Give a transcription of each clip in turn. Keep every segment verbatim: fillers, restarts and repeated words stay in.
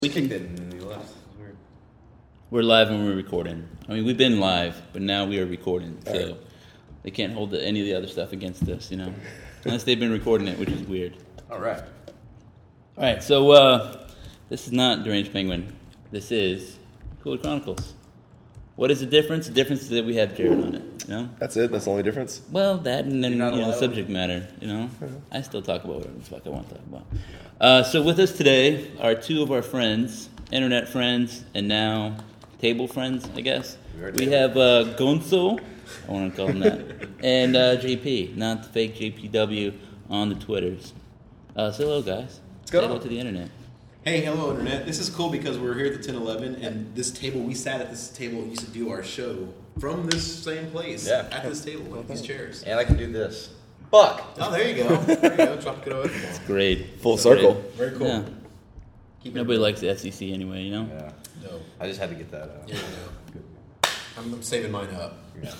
We kicked it and we left. Weird. We're live and we're recording. I mean, we've been live, but now we are recording. All so right. They can't hold the, any of the other stuff against us, you know, unless they've been recording it, which is weird. All right. All right, so uh, this is not Deranged Penguin. This is Cooler Chronicles. What is the difference? The difference is that we have Jared on it, you know? That's it? That's the only difference? Well, that and then, you You're not know, allowed. subject matter, you know? I still talk about whatever the fuck I want to talk about. Uh, so with us today are two of our friends, internet friends, and now table friends, I guess. We are We table. have uh, Gonzo, I want to call him that, and uh, J P, not the fake J P W on the Twitters. Uh, say hello, guys. Let's go. Say hello to the internet. Hey, hello, Internet. This is cool because we're here at the ten eleven, and this table, we sat at this table and used to do our show from this same place. Yeah. At this table, with these chairs. And I can do this. Fuck. Oh, there you go. There you go. Tropical Oath. Great. Full circle. Great. Very cool. Yeah. Keep it- Nobody likes the F C C anyway, you know? Yeah. No. I just had to get that out. Yeah, no. I'm, I'm saving mine up. Yeah.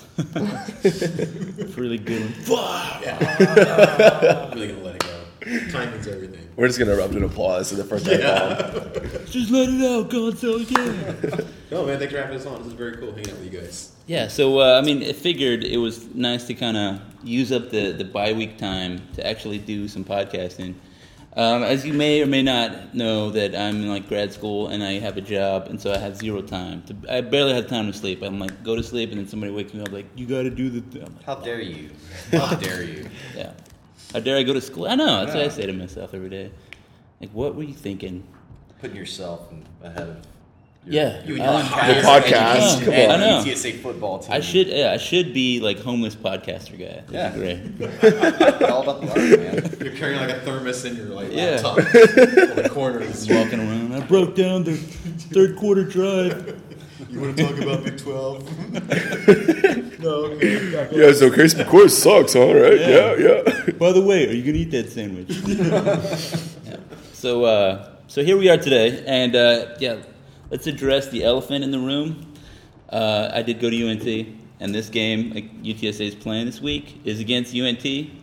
It's really good. Fuck! Yeah. I'm really going to let it go. Timing's everything. We're just going to erupt in applause at the first yeah. bomb. Just let it out, Gonzo, yeah. No, man, thanks for having us on. This is very cool hanging out with you guys. Yeah, so uh, I mean, I figured it was nice to kind of use up the, the bye week time to actually do some podcasting. Um, as you may or may not know, that I'm in like grad school and I have a job, and so I have zero time. To, I barely have time to sleep. I'm like, go to sleep, and then somebody wakes me up like, you got to do the. Th-. I'm like, How dare you? How dare you? yeah. How dare I go to school? I know. That's what I Yeah. say to myself every day. Like, what were you thinking? Putting yourself ahead of your, Yeah. You and Uh, your Your podcast. education Come and on. I know. U T S A football team. I should. Yeah, I should be like homeless podcaster guy. That'd Yeah. be great. All about the art, man. You're carrying like a thermos in your like Yeah. laptop on the corners. Walking around. I broke down the third quarter drive. You want to talk about Big twelve? No, okay. Yeah, so Casey McCoy sucks, huh? Right? Yeah, Yeah. yeah. By the way, are you gonna eat that sandwich? Yeah. So, uh, so here we are today, and uh, yeah, let's address the elephant in the room. Uh, I did go to U N T, and this game like, U T S A is playing this week is against U N T.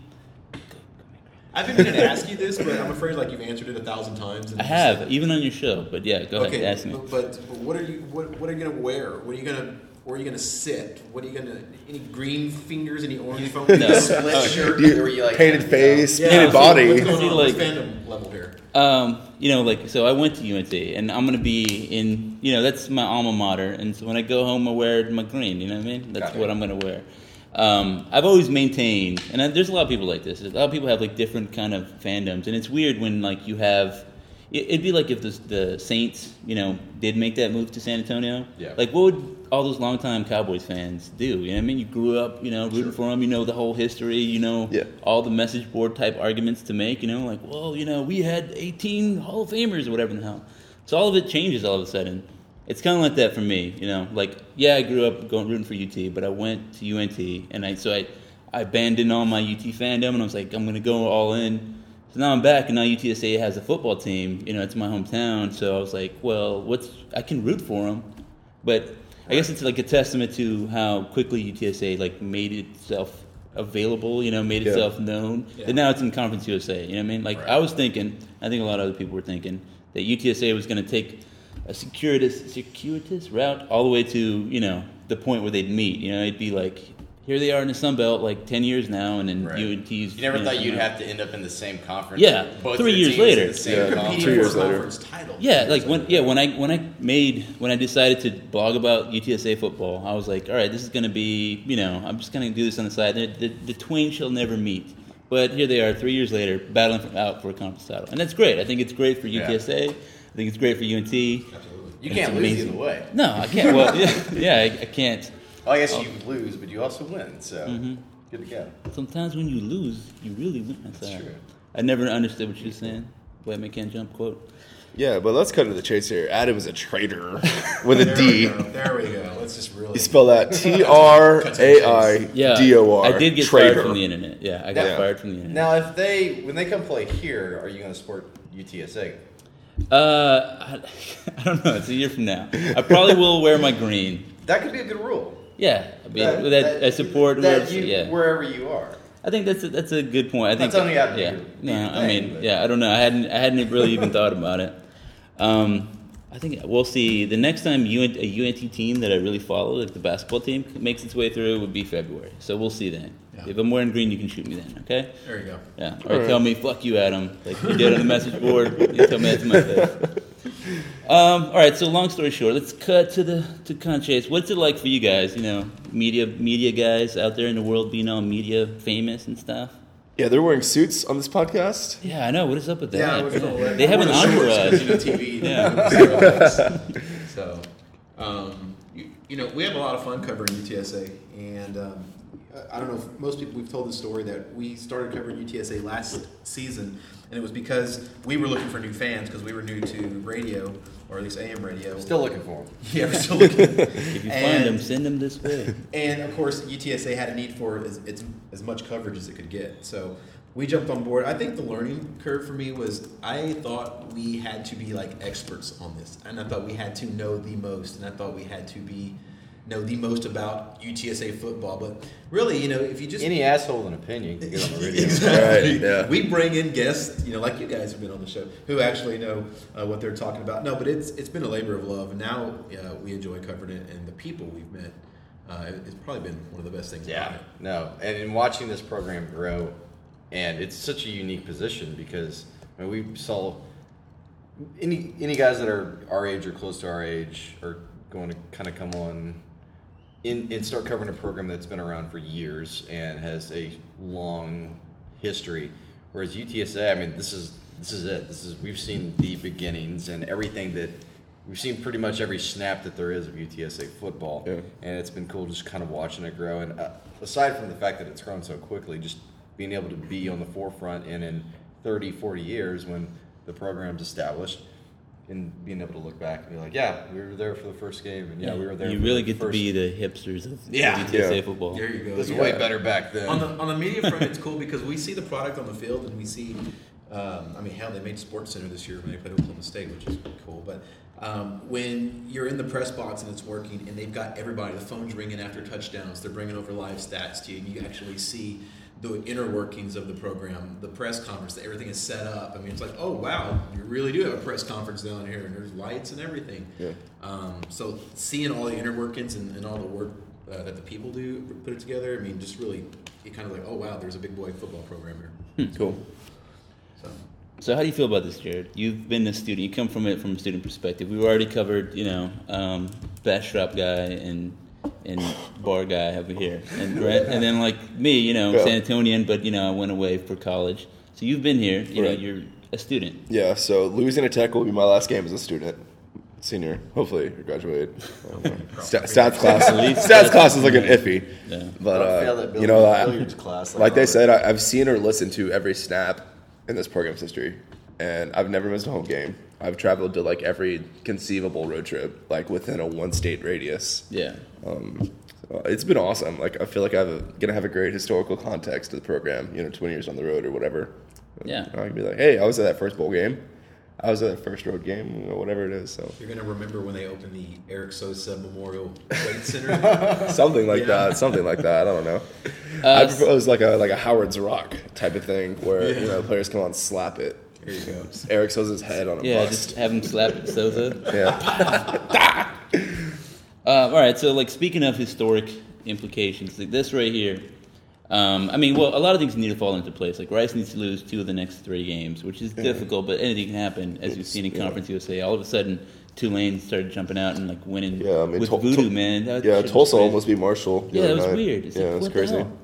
I've been meaning to ask you this, but I'm afraid like you've answered it a thousand times. And I have, even on your show, but yeah, go Okay, ahead, ask me. but, but what are you what, what are you gonna wear? What are you gonna where are you gonna sit? What are you gonna any green fingers? Any orange phone? No. Split shirt. You- where you like painted face, Yeah, painted so body. What's going See, on? like- What's fandom level here? Um, you know, like, so I went to U N T, and I'm going to be in, you know, that's my alma mater, and so when I go home, I wear my green, you know what I mean? That's Gotcha. what I'm going to wear. Um, I've always maintained, and I, there's a lot of people like this, a lot of people have, like, different kind of fandoms, and it's weird when, like, you have, it, it'd be like if the, the Saints, you know, did make that move to San Antonio. Yeah. Like, what would all those longtime Cowboys fans do? You know what I mean? You grew up, you know, rooting for them, you know the whole history, you know, Yeah. all the message board type arguments to make, you know, like, well, you know, we had eighteen Hall of Famers or whatever the hell. So all of it changes all of a sudden. It's kind of like that for me, you know, like, yeah, I grew up going rooting for U T, but I went to U N T, and I so I, I abandoned all my U T fandom, and I was like, I'm going to go all in. So now I'm back, and now U T S A has a football team, you know, it's my hometown, so I was like, well, what's, I can root for them, but I guess it's like a testament to how quickly U T S A like made itself available, you know, made Yeah. itself known. Yeah. And now it's in Conference U S A, you know what I mean? Like, Right. I was thinking, I think a lot of other people were thinking, that U T S A was going to take a circuitous, circuitous route all the way to, you know, the point where they'd meet. You know, it'd be like, here they are in the Sun Belt, like ten years now, and then Right. U N T's... You never you know, thought you'd somewhere. have to end up in the same conference. Yeah, Both three your years teams in later. the same Yeah, conference. Competing two years for a later. conference title. Yeah, like when yeah when I when I made when I decided to blog about U T S A football, I was like, all right, this is going to be, you know, I'm just going to do this on the side. The, the, the twain shall never meet. But here they are, three years later, battling for, out for a conference title, and that's great. I think it's great for U T S A. Yeah. I think it's great for U N T. Absolutely. You It's can't lose amazing. either way. No, I can't. Well, yeah, yeah I, I can't. Well, I guess you lose, but you also win. So Mm-hmm. good to go. Sometimes when you lose, you really win. That's, That's all right. true. I never understood what you were saying. White man can't jump quote. Yeah, but let's cut to the chase here. Adam is a traitor with a There D. we go. There we go. Let's just really. You spell that T R A I Yeah, D O R. I did get traitor. fired from the internet. Yeah, I got Yeah. fired from the internet. Now, if they when they come play here, are you going to support U T S A? Uh, I, I don't know. It's a year from now. I probably will wear my green. That could be a good rule. Yeah, I mean, that, I support that whoever- you, yeah. wherever you are. I think that's a, that's a good point. I think That's only how to yeah. do- do No, your I thing, mean, but- yeah, I don't know. I hadn't I hadn't really even thought about it. Um, I think we'll see. The next time U N, a U N T team that I really follow, like the basketball team, makes its way through, would be February. So we'll see then. Yeah. If I'm wearing green, you can shoot me then, okay? There you go. Yeah. Or tell me, fuck you, Adam. Like you did on the message board. You tell me that to my face. Um, all right, so long story short, let's cut to the to Conchase. What's it like for you guys, you know, media media guys out there in the world being all media famous and stuff? Yeah, they're wearing suits on this podcast. Yeah, I know. What is up with that? Yeah, I was gonna let- They have an I wore the shorts entourage. 'cause, you know, T V. Yeah. So, um, you, you know, we have a lot of fun covering U T S A, and um, I I don't know if most people we've told the story that we started covering U T S A last season, and it was because we were looking for new fans because we were new to radio, or at least A M radio. Still looking for them. Yeah, we're still looking. If you find And- them, send them this way. And of course, U T S A had a need for as, as, as much coverage as it could get. So we jumped on board. I think the learning curve for me was I thought we had to be like experts on this, and I thought we had to know the most, and I thought we had to be know the most about U T S A football. But really, you know, if you just Any asshole with an opinion can get on the radio. Exactly. Right, yeah. We bring in guests, you know, like you guys have been on the show, who actually know uh, what they're talking about. No, but it's it's been a labor of love, and now uh, we enjoy covering it, and the people we've met, uh, it- it's probably been one of the best things about Yeah, it. no, and in watching this program grow, and it's such a unique position because I mean, we saw any any guys that are our age or close to our age are going to kind of come on in and start covering a program that's been around for years and has a long history. Whereas U T S A, I mean, this is this is it. This is we've seen the beginnings and everything that. We've seen pretty much every snap that there is of U T S A football, Yeah. and it's been cool just kind of watching it grow. And uh, aside from the fact that it's grown so quickly, just being able to be on the forefront and in thirty, forty years when the program's established, and being able to look back and be like, yeah, we were there for the first game, and yeah, we were there. You for really the get to first. be the hipsters of Yeah. U T S A Yeah. football. There you go. It was Yeah. way better back then. On the on the media front, it's cool because we see the product on the field and we see. Um, I mean, hell, they made Sports Center this year when they played Oklahoma State, which is cool. But um, when you're in the press box and it's working, and they've got everybody, the phone's ringing after touchdowns, they're bringing over live stats to you, and you actually see the inner workings of the program, the press conference, that everything is set up. I mean, it's like, oh wow, you really do have a press conference down here, and there's lights and everything. Yeah. Um, so seeing all the inner workings and, and all the work uh, that the people do put it together, I mean, just really, you kind of like, oh wow, there's a big boy football program here. Cool. So. So how do you feel about this, Jared? You've been a student. You come from it from a student perspective. We've already covered, you know, um, backstrap guy and and bar guy over here, and right, and then like me, you know, Yeah. San Antonian, but you know, I went away for college. So you've been here. You know, Right. you're a student. Yeah, so Louisiana Tech will be my last game as a student. Senior, hopefully, or graduate. I don't know. Sta- stats class, least stats that's- class is looking iffy. Yeah. But I failed uh, that you know, billiards I, class, like they Robert. said, I, I've seen or listened to every snap in this program's history, and I've never missed a home game. I've traveled to like every conceivable road trip, like within a one-state radius. Yeah. Um, so it's been awesome. Like I feel like I'm gonna have a great historical context to the program. You know, twenty years on the road or whatever. Yeah. I can be like, hey, I was at that first bowl game. I was at that first road game. You know, whatever it is. So You're gonna remember when they opened the Eric Sosa Memorial Trade Center. something like Yeah. that. Something like that. I don't know. Uh, I propose like a like a Howard's Rock type of thing where you know players come on and slap it. There you go. Eric Sosa's head on a Yeah, bust. just have him slap at Sosa. Yeah. Uh, all right, so like speaking of historic implications, like this right here. Um, I mean, well, a lot of things need to fall into place. Like Rice needs to lose two of the next three games, which is difficult, but anything can happen. As we've seen in yeah. Conference U S A, all of a sudden Tulane started jumping out and like winning Yeah, I mean, with Tul- voodoo, Tul- man. That Yeah, shit was Tulsa crazy. almost beat Marshall. the Yeah, other that was night. weird. It's yeah, like, it was what the crazy. hell?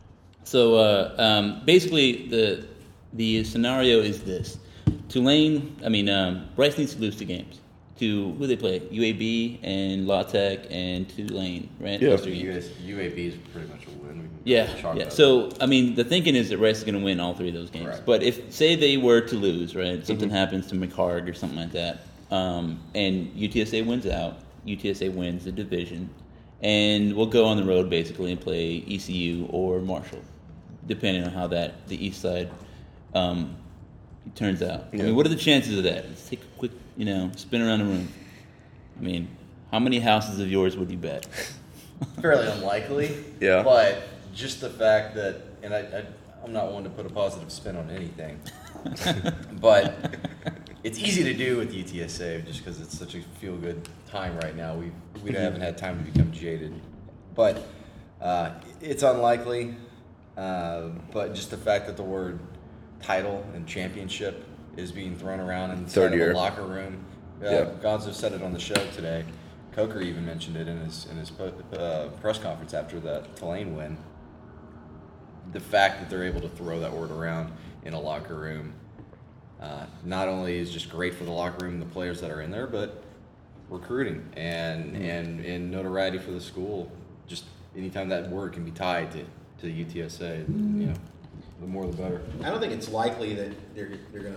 So uh, um, basically, the the scenario is this: Tulane, I mean, um, Rice needs to lose two games. To who they play? U A B and La Tech and Tulane, right? Yeah. Those three games. US, U A B is pretty much a win. We can Yeah, chalk yeah. that So I mean, the thinking is that Rice is going to win all three of those games. Right. But if say they were to lose, right, something Mm-hmm. happens to McHarg or something like that, um, and U T S A wins out, U T S A wins the division, and we'll go on the road basically and play E C U or Marshall, depending on how that the East Side um, turns out. I Yeah. mean, what are the chances of that? Let's take a quick, you know, spin around the room. I mean, how many houses of yours would you bet? fairly unlikely. Yeah. But just the fact that, and I, I, I'm not one to put a positive spin on anything, but it's easy to do with U T S A just because it's such a feel good time right now. We we haven't had time to become jaded, but uh, it's unlikely. Uh, but just the fact that the word title and championship is being thrown around in Third the year. locker room. Uh, Yeah. Gonzo said it on the show today. Coker even mentioned it in his in his uh, press conference after that Tulane win. The fact that they're able to throw that word around in a locker room uh, not only is just great for the locker room and the players that are in there, but recruiting and and, and notoriety for the school. Just anytime that word can be tied to, to U T S A, you know, the more the better. I don't think it's likely that they're they're gonna.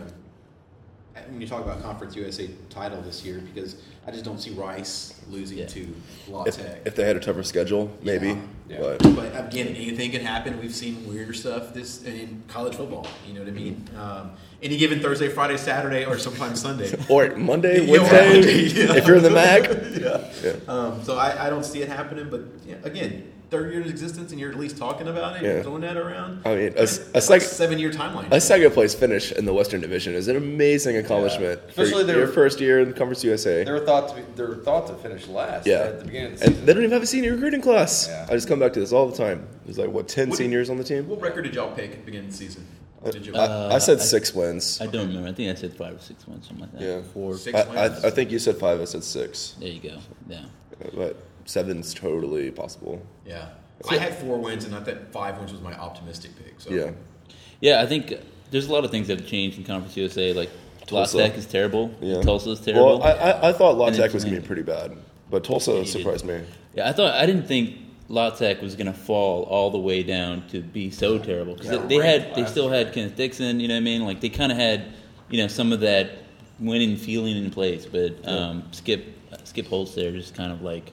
When you talk about Conference U S A title this year, because I just don't see Rice losing Yeah. to La If, Tech. if they had a tougher schedule, maybe. Yeah. Yeah. But But again, anything can happen. We've seen weirder stuff this in college football. You know what I mean? Um, any given Thursday, Friday, Saturday, or sometimes Sunday. or Monday, Yeah, Wednesday, Monday, yeah. if you're in the M A C. yeah. Yeah. Um, so I, I don't see it happening. But yeah, again, third year of existence, and you're at least talking about it, Yeah. throwing that around. I mean, a, That's a, like sec- seven year timeline. a second place finish in the Western Division is an amazing accomplishment Yeah. for Especially they're- your first year in Conference U S A. They were thought to be, they were thought to finish last Yeah. at the beginning of the And season. they don't even have a senior recruiting class. Yeah. I just come back to this all the time. There's like, what, ten What did- seniors on the team? What record did y'all pick at the beginning of the season? What did you? I, I said Uh, I- six wins. I don't remember. I think I said five or six wins, something like that. Yeah. Four. Six I, I, wins. I think you said five. I said six. There you go. Yeah. But seven's totally possible. Yeah. I had four wins, and I thought five wins was my optimistic pick. So Yeah. Yeah, I think there's a lot of things that have changed in Conference U S A. Like La Tulsa. Tech is terrible. Yeah. Tulsa is terrible. Well, I, I, I thought La And Tech then was going to Tulane. be pretty bad, but Tulsa Hated. surprised me. Yeah, I thought I didn't think La Tech was gonna fall all the way down to be so terrible because Yeah, they, they had ranked they last still had Kenneth Dixon. You know what I mean? Like they kind of had you know some of that winning feeling in place, but um, Skip Skip Holtz there just kind of like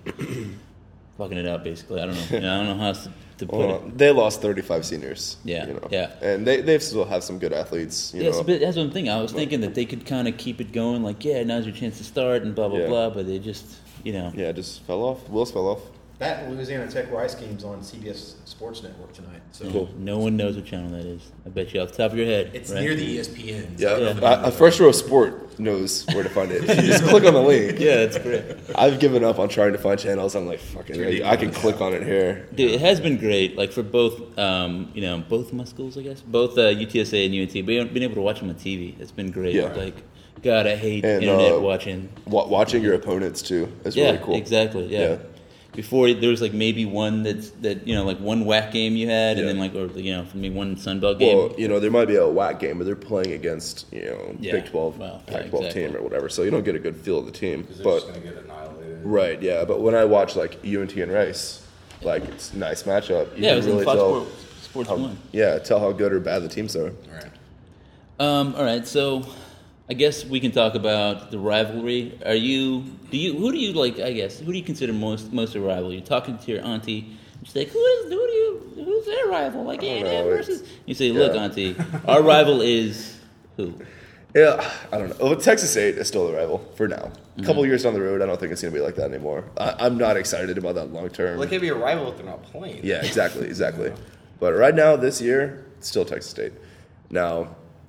fucking it up basically. I don't know. You know, I don't know how else to, to put Well, it. they lost thirty-five seniors. Yeah, you know. yeah. And they they still have some good athletes. You Yeah, know. but that's what I'm thinking. I was thinking that they could kind of keep it going, like, yeah, now's your chance to start and blah blah Yeah. blah. But they just, you know, Yeah, just fell off. Wheels fell off. that Louisiana Tech Rice game's on C B S Sports Network tonight. So Cool. no one knows what channel that is. I bet you off the top of your head. it's right? near the E S P N. Yeah, Yeah. Uh, First Row Sport knows where to find it. You just click on the link. Yeah, that's great. I've given up on trying to find channels. I'm like, fucking, I, I can click on it here. Dude, it has been great. Like for both, um, you know, both of my schools, I guess, both uh, U T S A and U N T. Being been able to watch them on T V, it's been great. Yeah. Like, God, I hate And, internet uh, watching. Wa- watching your opponents too is Yeah, really cool. exactly. Yeah. Yeah. Before there was like maybe one that's that you know like one whack game you had, and Yeah. then like or you know maybe one Sunbelt game. Well, you know, there might be a whack game, but they're playing against, you know, Yeah. Big twelve, Well, yeah, Pac twelve exactly. team or whatever. So you don't get a good feel of the team. Because they're But just going to get annihilated. right, yeah. But when I watch like U N T and Rice, like it's a nice matchup. You yeah, it can was really in Fox tell Sports, Sports how, One. yeah, tell how good or bad the teams are. All right. Um, all right, so I guess we can talk about the rivalry. Are you? Do you? Who do you like? I guess who do you consider most most a rival? You're talking to your auntie. She's like, who is? Who do you? Who's their rival? Like, I don't yeah, know, versus. it's- You say, look, yeah. auntie, our rival is who? Yeah, I don't know. Well, Texas State is still a rival for now. Mm-hmm. A couple years down the road, I don't think it's going to be like that anymore. I, I'm not excited about that long term. Well, they can't be a rival if they're not playing. Yeah, exactly, exactly. But right now, this year, it's still Texas State. Now,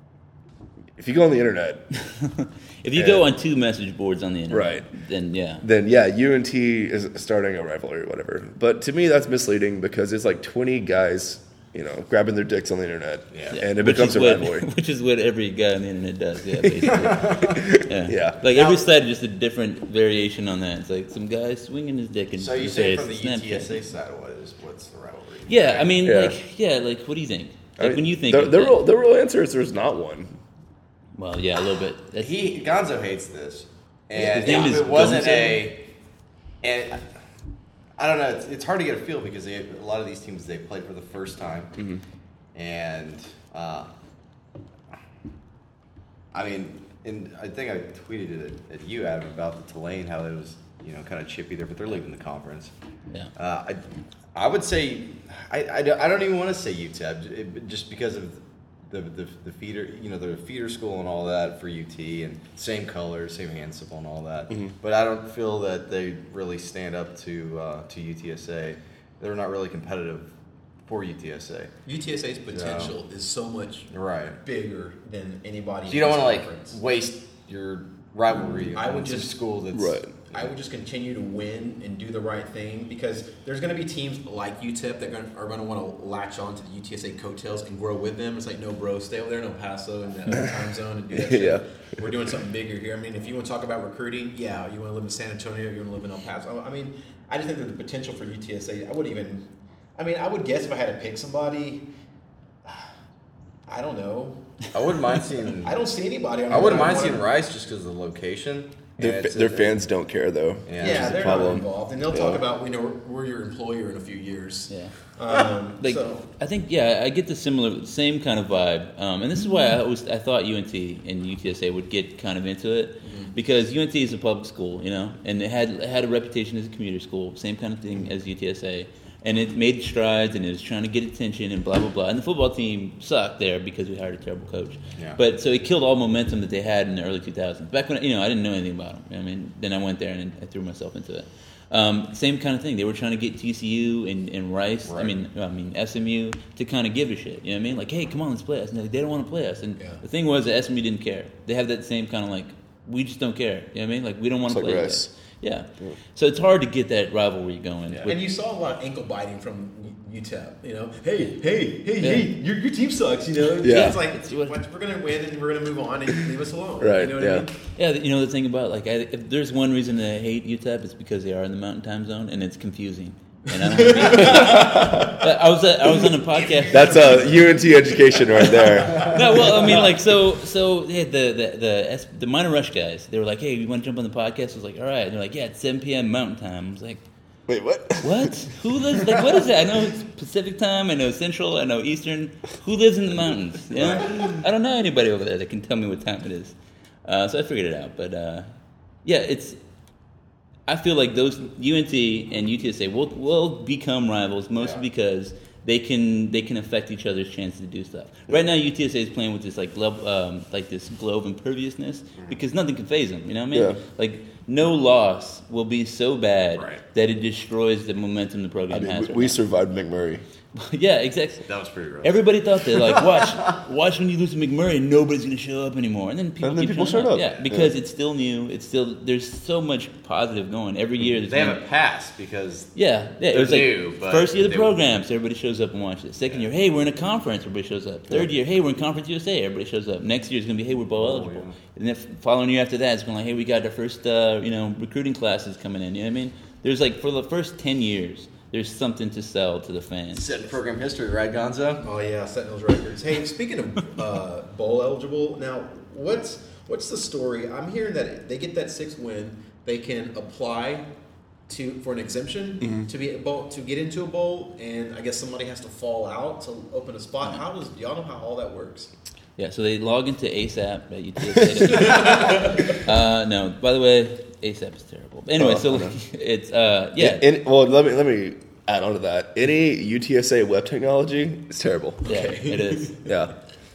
if you go on the internet, If you go And- on two message boards on the internet, Right. then yeah. then yeah, U N T is starting a rivalry or whatever. But to me, that's misleading because it's like twenty guys, you know, grabbing their dicks on the internet, Yeah. and it Which becomes is a what, rivalry. Which is what every guy on the internet does, yeah, basically. yeah. Yeah. Like Now- every side is just a different variation on that. It's like some guy swinging his dick in So you his say face, from the Snapchat. U T S A side, what is what's the rivalry? Yeah, I mean, Yeah. like, yeah, like, what do you think? I Like, mean, when you think the, of the that- real the real answer is there's not one. well, yeah, a little bit. That's, He Gonzo hates this, and His name if is it wasn't Gonzo? a, and I don't know. It's, it's hard to get a feel because they, a lot of these teams they played for the first time, Mm-hmm. and uh, I mean, and I think I tweeted it at, at you, Adam, about the Tulane how it was you know kind of chippy there, but they're leaving the conference. yeah. Uh, I, I would say, I, I, don't- I don't even want to say U T E P, it- just because of the, the the feeder, you know, the feeder school and all that for U T, and same colors, same hand symbol and all that. But I don't feel that they really stand up to uh, to U T S A. They're not really competitive for U T S A. U T S A's potential is so much Right. bigger than anybody. So you don't in want this to like conference. waste your rivalry. I would against a just- school that's Right. I would just continue to win and do the right thing because there's going to be teams like U T E P that are going to want to latch on to the U T S A coattails and grow with them. It's like, no, bro, stay over there in El Paso in that other time zone and do that shit. Yeah. We're doing something bigger here. I mean, if you want to talk about recruiting, yeah, you want to live in San Antonio, you want to live in El Paso. I mean, I just think that the potential for U T S A, I would even, I mean, I would guess if I had to pick somebody, I don't know. I wouldn't mind seeing. I don't see anybody. On I wouldn't there mind that I seeing wanna- Rice just because of the location. Their, And fa- it's a- their fans don't care though. Yeah, Yeah, which is a they're problem. not involved, and they'll Yeah. talk about you know we're, we're your employer in a few years. Yeah. Um, Like so I think, yeah, I get the similar, same kind of vibe, um, and this is why I always I thought U N T and U T S A would get kind of into it because U N T is a public school, you know, and it had it had a reputation as a commuter school, same kind of thing as U T S A, and it made strides and it was trying to get attention and blah blah blah, and the football team sucked there because we hired a terrible coach, Yeah. but so it killed all momentum that they had in the early two thousands. Back when you know I didn't know anything about them, I mean, then I went there and I threw myself into it. Um, same kind of thing. They were trying to get T C U and, and Rice. I Right. mean, I mean S M U to kind of give a shit. You know what I mean? Like, hey, come on, let's play us. And they don't want to play us. And Yeah. the thing was that S M U didn't care. They have that same kind of like, we just don't care. You know what I mean? Like, we don't want to It's play like you Rice. guys. Yeah. So it's hard to get that rivalry going. yeah. with- and you saw a lot of ankle biting from U T E P. You know, hey, hey, hey, Yeah. hey, your, your team sucks. You know, Yeah. it's like It's what- we're gonna win and we're gonna move on and leave us alone. Right, You know what yeah. I mean? Yeah, you know the thing about like, I, if there's one reason that I hate U T E P, it's because they are in the Mountain Time Zone and it's confusing. And I, don't But I was at, I was on a podcast. That's a U N T education right there. No, well, I mean, like, so, so yeah, the the the S, the Minor Rush guys, they were like, "Hey, you want to jump on the podcast?" I was like, "All right." And they're like, "Yeah, it's seven p.m. Mountain Time." I was like, Wait, what? "What? Who lives? Like, what is that? I know it's Pacific Time. I know Central. I know Eastern. Who lives in the mountains? You know? I don't know anybody over there that can tell me what time it is." Uh, so I figured it out. But uh, yeah, it's. I feel like those U N T and U T S A will will become rivals mostly Yeah. because they can they can affect each other's chances to do stuff. Right now, U T S A is playing with this like glove, um, like this glove imperviousness because nothing can phase them. You know what I mean? Yeah. Like no loss will be so bad Right. that it destroys the momentum the program I mean, has. we, right we now. survived McMurray. Yeah, exactly. That was pretty rough. Everybody thought that, like, watch, watch when you lose to McMurray, nobody's going to show up anymore, and then people, And then keep people showing showed up. Yeah, because Yeah. it's still new. It's still there's so much positive going every year. there's They new- haven't passed because Yeah, yeah. It They're was like new, but first year of they the were- program, so everybody shows up and watches it. Second year, hey, we're in a conference, everybody shows up. Third year, hey, we're in Conference U S A, everybody shows up. Next year is going to be, hey, we're bowl Oh, eligible. yeah. And then following year after that, it's going to like, hey, we got our first, uh, you know, recruiting classes coming in. You know what I mean? There's like for the first ten years, there's something to sell to the fans. set program history, right, Gonzo? Oh yeah, setting those records. Hey, speaking of uh, bowl eligible, now what's what's the story? I'm hearing that they get that sixth win, they can apply to for an exemption Mm-hmm. to be a bowl, to get into a bowl, and I guess somebody has to fall out to open a spot. How does y'all know how all that works? Yeah, so they log into ASAP at U T S A. uh, no, by the way, ASAP is terrible. Anyway, Oh, so I know. it's uh, yeah, In, well, let me let me add on to that. Any U T S A web technology is terrible. yeah, it is. Yeah.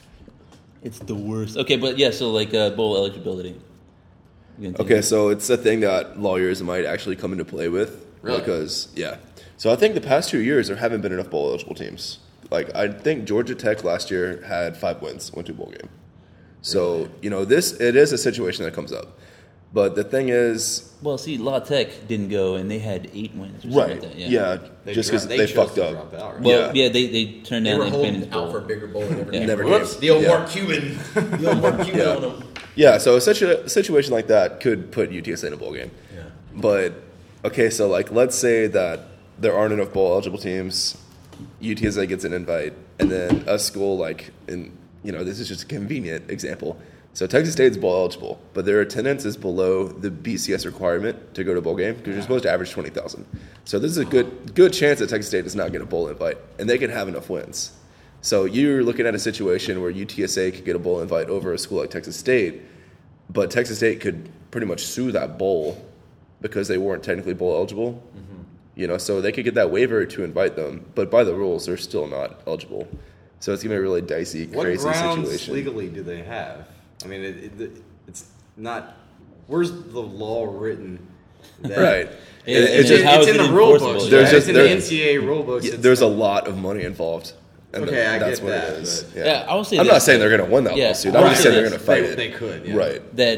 It's the worst. Okay, but yeah, so like uh, bowl eligibility. You can take Okay, it. so it's a thing that lawyers might actually come into play with. Really? Because, yeah. So I think the past two years, there haven't been enough bowl eligible teams. Like, I think Georgia Tech last year had five wins, went to a bowl game. So, you know, this, it is a situation that comes up. But the thing is, Well, see, La Tech didn't go, and they had eight wins. Or something right, Like that. yeah, They just dro- because they, chose fucked to up. drop out, right? Well, Yeah. yeah, they, they turned They down were the holding Independence out Bowl. for a bigger bowl and never Yeah. came. Never Whoops, came. the old Yeah. Mark Cuban, the old Mark Cuban Yeah. on them. Yeah, so such a situation like that could put U T S A in a bowl game. Yeah. But okay, so like let's say that there aren't enough bowl eligible teams, U T S A gets an invite, and then a school like in you know this is just a convenient example. So Texas State's bowl eligible, but their attendance is below the B C S requirement to go to a bowl game because you're supposed to average twenty thousand. So this is a good good chance that Texas State does not get a bowl invite, and they can have enough wins. So you're looking at a situation where U T S A could get a bowl invite over a school like Texas State, but Texas State could pretty much sue that bowl because they weren't technically bowl eligible. Mm-hmm. You know, so they could get that waiver to invite them, but by the rules, they're still not eligible. So it's gonna be a really dicey, What crazy grounds situation. legally do they have? I mean, it, it, it's not. Where's the law written? That, Right. Yeah, It- and it's then just- how it's is in it the rule enforceable? books. Yeah. There's Right? just- it's in the there- N C A A rule books. Yeah, It's there's a not- lot of money involved. And Okay, I that's get what that, it is. but- Yeah. Yeah, I will say I'm this. not saying they're gonna win that Yeah, lawsuit. I'm right. just saying they're gonna They- fight it. they could, yeah. Right. that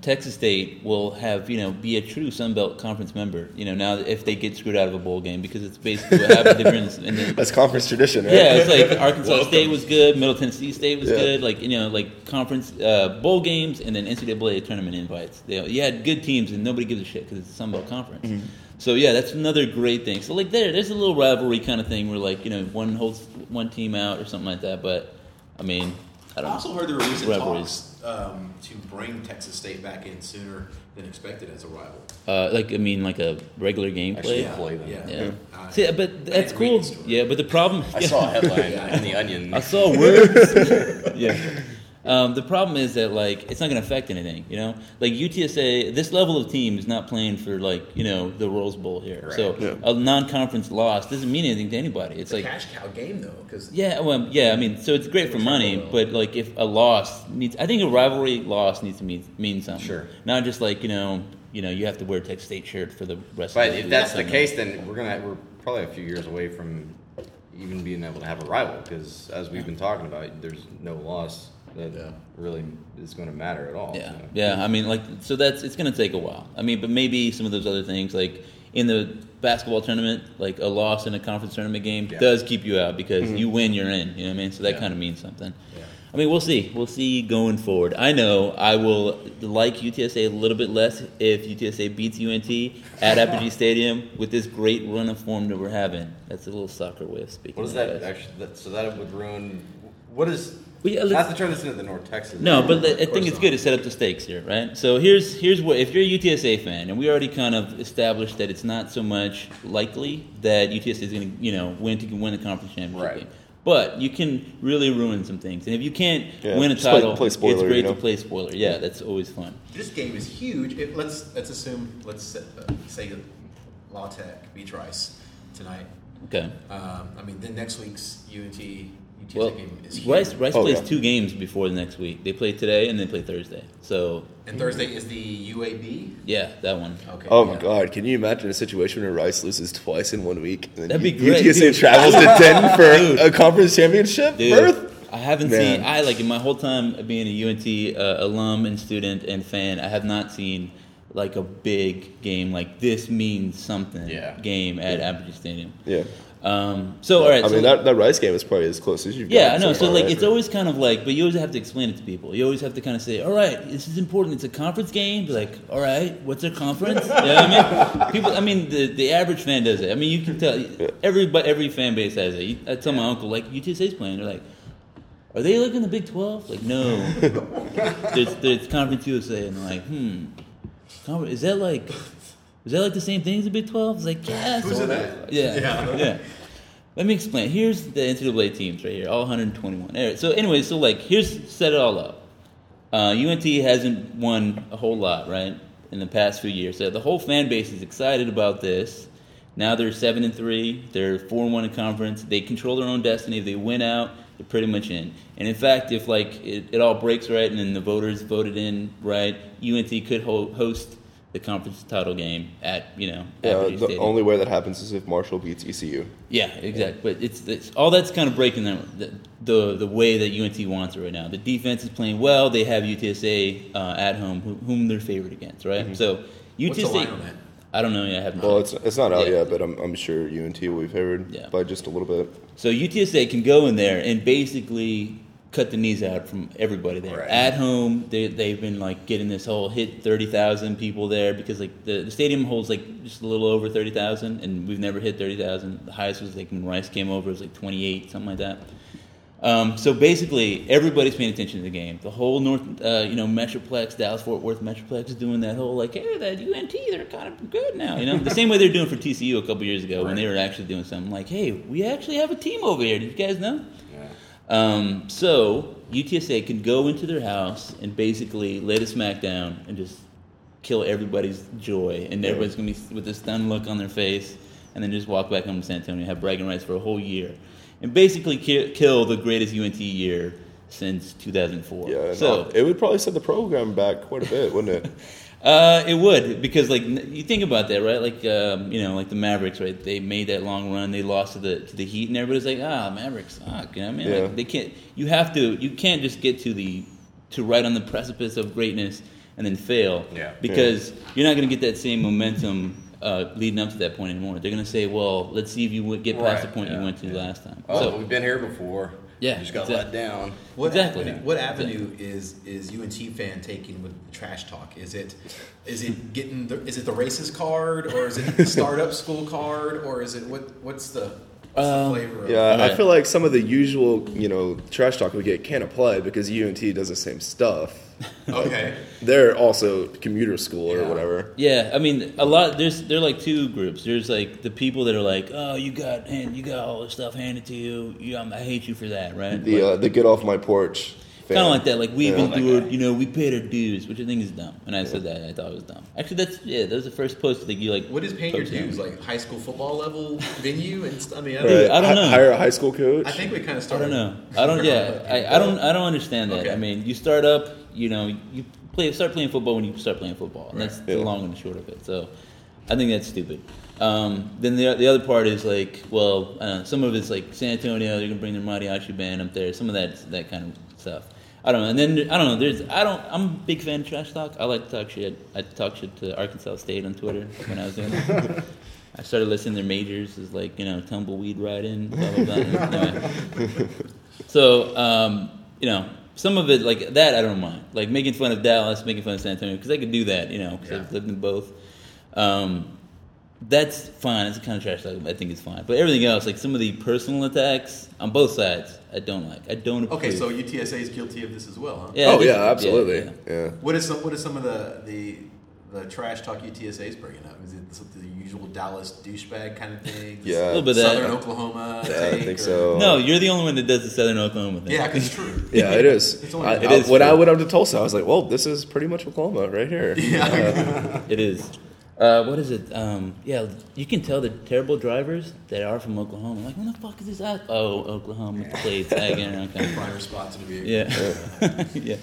Texas State will have, you know, be a true Sun Belt Conference member, you know, now if they get screwed out of a bowl game, because it's basically what happened different in the, That's conference tradition, right? yeah, it's like Arkansas State was good, Middle Tennessee State was Yeah. good, like, you know, like conference uh, bowl games and then N C double A tournament invites. They, you had good teams and nobody gives a shit because it's a Sun Belt Conference. Mm-hmm. So, yeah, that's another great thing. So, like, there, there's a little rivalry kind of thing where, like, you know, one holds one team out or something like that, but, I mean, I I don't also know. heard there were recent Rivalries. talks um, to bring Texas State back in sooner than expected as a rival. Uh, like, I mean, like a regular game Actually, play. yeah. play them. Yeah. Uh, See, but that's didn't read cool. the story. Yeah, but the problem. I saw a headline in the Onion. I saw words. yeah. Um, the problem is that like it's not going to affect anything. You know, like U T S A, this level of team is not playing for like you know the Rose Bowl here. Right. So Yeah. a non-conference loss doesn't mean anything to anybody. It's It's a like cash cow game though, because yeah, well, yeah. I mean, so it's great for money, but like if a loss needs, I think a rivalry loss needs to mean mean something. Sure. Not just like you know, you know, you have to wear a Texas State shirt for the rest. But of the if that's the summer. case, then we're gonna we're probably a few years away from even being able to have a rival, because as we've been talking about, there's no loss that Yeah. really is going to matter at all. Yeah, so. yeah. I mean, like, so that's it's going to take a while. I mean, but maybe some of those other things, like in the basketball tournament, like a loss in a conference tournament game Yeah. does keep you out because you win, you're in. You know what I mean? So that Yeah. kind of means something. Yeah. I mean, we'll see. We'll see going forward. I know I will like U T S A a little bit less if U T S A beats U N T at Apogee Stadium with this great run of form that we're having. That's a little soccer way of speaking. What is I that guess. actually? That, so that would ruin. What is? Well, yeah, not let's- to turn this into the North Texas. No, but I Of think course it's not. good to set up the stakes here, right? So here's here's what if you're a U T S A fan, and we already kind of established that it's not so much likely that U T S A is going to you know win to win the conference championship Right. game, but you can really ruin some things. And if you can't Yeah, win a just play- title, play spoiler, it's great you know? to play spoiler. Yeah, that's always fun. This game is huge. It, let's let's assume let's say, uh, say La Tech beats Rice tonight. Okay. Um, I mean, then next week's U N T U T S A Well, game is huge. Rice Rice Oh, plays yeah. two games before the next week. They play today and they play Thursday. So And Thursday is the U A B. yeah, that one. Okay. Oh my yeah. God! Can you imagine a situation where Rice loses twice in one week? And then That'd be U- great, U T S A dude. travels to Denton for Dude. a conference championship Dude, berth. I haven't Man. seen. I like in my whole time of being a U N T uh, alum and student and fan. I have not seen like a big game like this means something. Yeah. Game at Apogee Stadium. Yeah. Um, so all right. I so, mean that, that Rice game is probably as close as you've yeah, I gotten know. so So far, like, right? it's always kind of like, but you always have to explain it to people. You always have to kind of say, "All right, this is important. It's a conference game." Be like, "All right, what's a conference?" You know what I mean? People. I mean, the, the average fan does it. I mean, you can tell every but every fan base has it. You- I tell my uncle like U T S A's playing. They're like, "Are they like in the Big twelve?" Like, no. there's, there's Conference U S A, and they're like, "Hmm, Conference, is that like?" Is that like the same thing as the Big twelve? It's like, yeah. Who's sort in of. that? Yeah. Yeah. Yeah. Let me explain. Here's the N C double A teams right here, all one hundred twenty-one. All right, so anyway, so like, here's set it all up. Uh, U N T hasn't won a whole lot, right, in the past few years. So the whole fan base is excited about this. Now they're seven and three. They're four and one in conference. They control their own destiny. If they win out, they're pretty much in. And in fact, if like it, it all breaks right, and then the voters voted in right, U N T could ho- host the conference title game at you know Yeah, Apogee the Stadium. only way that happens is if Marshall beats E C U. Yeah, exactly. But it's, it's all that's kind of breaking the, the the the way that U N T wants it right now. The defense is playing well. They have U T S A uh, at home, who, whom they're favored against, right? So U T S A. What's the line on that? I don't know yet. I haven't. Well, it's it's not out Yeah. yet, but I'm I'm sure U N T will be favored Yeah. by just a little bit. So U T S A can go in there and basically cut the knees out from everybody there. Right. At home, they they've been like getting this whole hit thirty thousand people there because like the, the stadium holds like just a little over thirty thousand, and we've never hit thirty thousand. The highest was like when Rice came over, it was like twenty-eight, something like that. Um, so basically, everybody's paying attention to the game. The whole North, uh, you know, Metroplex, Dallas-Fort Worth Metroplex is doing that whole like, hey, that U N T, they're kind of good now. You know, the same way they're doing for T C U a couple years ago when they were actually doing something like, hey, we actually have a team over here. Did you guys know? Yeah. Um, so U T S A can go into their house and basically lay the smack down and just kill everybody's joy, and everybody's gonna be with this stunned look on their face, and then just walk back home to San Antonio and have bragging rights for a whole year, and basically ki- kill the greatest U N T year since two thousand four. Yeah, and so uh, it would probably set the program back quite a bit, wouldn't it? uh, it would, because like n- you think about that, right? Like um, you know, like the Mavericks, right? They made that long run, they lost to the to the Heat, and everybody's like, ah, Mavericks suck. You know what I mean? Yeah. Like they can't. You have to. You can't just get to the to right on the precipice of greatness and then fail. Yeah. Because yeah. you're not going to get that same momentum uh, leading up to that point anymore. They're going to say, well, let's see if you w- get past right. the point yeah. you went to yeah. last time. Oh, so, we've been here before. Yeah, you just got exactly. let down. What exactly. avenue, what avenue is is U N T fan taking with trash talk? Is it is it getting the, is it the racist card, or is it the startup school card, or is it what what's the what's Um, the flavor of Yeah, Right. I feel like some of the usual, you know, trash talk we get can't apply because U N T does the same stuff. Okay. They're also commuter school or Yeah. whatever. Yeah, I mean, a lot. There's there are like two groups. There's like the people that are like, oh, you got hand, you got all this stuff handed to you. you I hate you for that, right? The uh, the get off my porch. Kind of like that. Like we've Yeah. been through it. You know, we paid our dues, which I think is dumb. And I said that I thought it was dumb. Actually, that's yeah. That was the first post that you like. What is paying your posted on. dues? Like high school football level venue and st- I mean, I, Right. Dude, I don't Hi- know. Hire a high school coach. I think we kind of I started. don't know. I don't. Yeah, I, I don't. I don't understand that. Okay. I mean, you start up. You know, you play start playing football when you start playing football, and that's the Yeah. long and the short of it. So, I think that's stupid. Um, then the the other part is like, well, I don't know, some of it's like San Antonio. They're gonna bring their mariachi band up there. Some of that that kind of stuff. I don't know. And then I don't know. There's I don't. I'm a big fan of trash talk. I like to talk shit. I talk shit to Arkansas State on Twitter when I was doing it. I started listening to their majors as like you know tumbleweed riding. Blah blah blah. Anyway. So um, you know. Some of it, like that, I don't mind. Like making fun of Dallas, making fun of San Antonio, because I could do that, you know, because Yeah. I've lived in both. Um, that's fine. It's the kind of trash talk I think it's fine. But everything else, like some of the personal attacks on both sides, I don't like. I don't approve. Okay, so U T S A is guilty of this as well, huh? Yeah, oh this- yeah, absolutely. yeah, Yeah. What is some What is some of the the, the trash talk U T S A is bringing up? Is it the, the usual Dallas douchebag kind of thing? Yeah. A little bit of that. Southern Oklahoma. Yeah, I take, think or- so. No, you're the only one that does the Southern Oklahoma thing. Yeah, because it's true. Yeah, it is. It's only- I, It I- is when true. I went up to Tulsa, I was like, "Well, this is pretty much Oklahoma right here." Yeah. It is. Uh, what is it? Um, yeah, you can tell the terrible drivers that are from Oklahoma. Like, when the fuck is this at? Oh, Oklahoma with the plates, tagging around kind of. Prior spots in the vehicle. Yeah, yeah,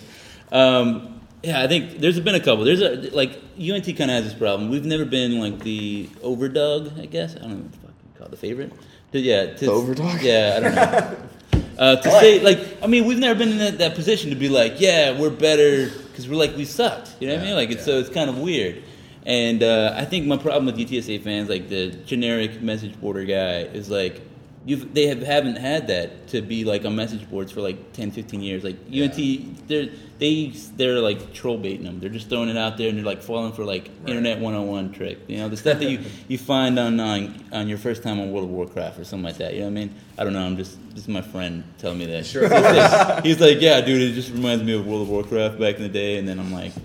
um, yeah. I think there's been a couple. There's a like U N T kind of has this problem. We've never been like the overdog, I guess. I don't know what the fuck you call it, the favorite. To, yeah, to, The overdog? Yeah, I don't know. Uh, to say like, I mean, we've never been in that, that position to be like, yeah, we're better because we're like we sucked. You know what I Yeah, mean? Like, it's yeah. so it's kind of weird. And uh, I think my problem with U T S A fans, like the generic message boarder guy, is like you've they have haven't had that to be like on message boards for like ten, fifteen years. Like U N T, they're they they're like troll baiting them. They're just throwing it out there and they're like falling for like Right. internet one oh one trick. You know, the stuff that you, you find on, on on your first time on World of Warcraft or something like that. You know what I mean? I don't know. I'm just this is my friend telling me that. Sure. He's like, he's like, yeah, dude, it just reminds me of World of Warcraft back in the day. And then I'm like,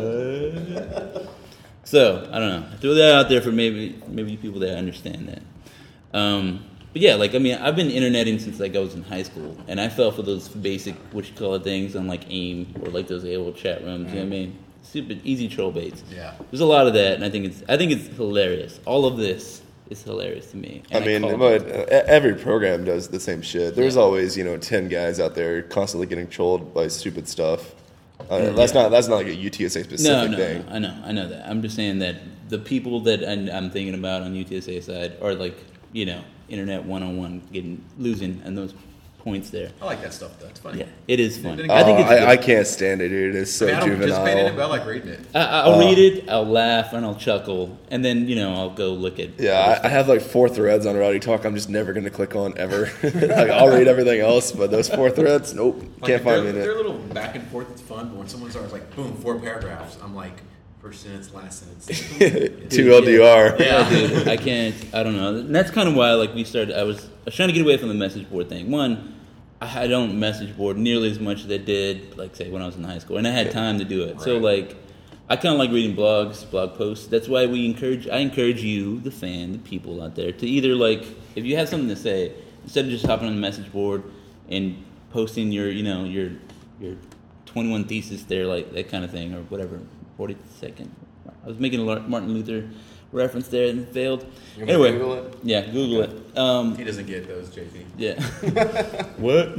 what? So I don't know. I throw that out there for maybe maybe people that understand that. Um, but yeah, like I mean, I've been interneting since like I was in high school, and I fell for those basic what you call it things on like AIM or like those A O L chat rooms. You know what I mean? Stupid, easy troll baits. Yeah. There's a lot of that, and I think it's I think it's hilarious. All of this is hilarious to me. I And mean, call but it. uh, every program does the same shit. There's Yeah. always, you know, ten guys out there constantly getting trolled by stupid stuff. Uh, Yeah. that's not that's not like a U T S A specific no, no, thing. no, I know, I know that. I'm just saying that the people that I'm, I'm thinking about on U T S A side are like, you know, internet one on one, getting losing and those points there. I like that stuff, though. It's funny. Yeah, it is fun. Didn't Oh, I think it's. I, good. I can't stand it, dude. It's so I mean, I don't participate in it, but juvenile. I like reading it. I, I'll Uh, read it, I'll laugh, and I'll chuckle, and then you know I'll go look at. Yeah, I, I have like four threads on Rowdy Talk. I'm just never gonna click on ever. Like I'll read everything else, but those four threads, nope, Like, can't find they're, me in they're it. a little back and forth. It's fun, but when someone starts like, boom, four paragraphs, I'm like, first sentence, last sentence. Two L D R. Yeah, dude, I can't. I don't know. And that's kind of why, like, we started. I was, I was trying to get away from the message board thing. One, I I don't message board nearly as much as I did, like, say, when I was in high school, and I had time to do it. So, Right. like, I kind of like reading blogs, blog posts. That's why we encourage. I encourage you, the fan, the people out there, to either like, if you have something to say, instead of just hopping on the message board and posting your, you know, your your twenty-one thesis there, like that kind of thing, or whatever. forty second. I was making a Martin Luther reference there and it failed. You want me to Anyway, Google it? yeah, Google it. Um, He doesn't get those, J P. yeah. What?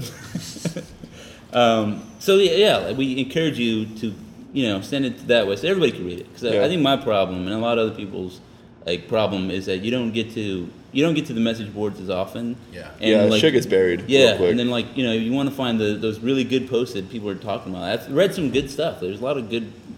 um, so yeah, yeah, like, we encourage you to, you know, send it that way so everybody can read it. Because I, Yeah. I think my problem and a lot of other people's like problem is that you don't get to you don't get to the message boards as often. Yeah. And, Yeah, like, shit gets buried. Yeah, real quick. and then like you know you want to find the those really good posts that people are talking about. I've read some good stuff. There's a lot of good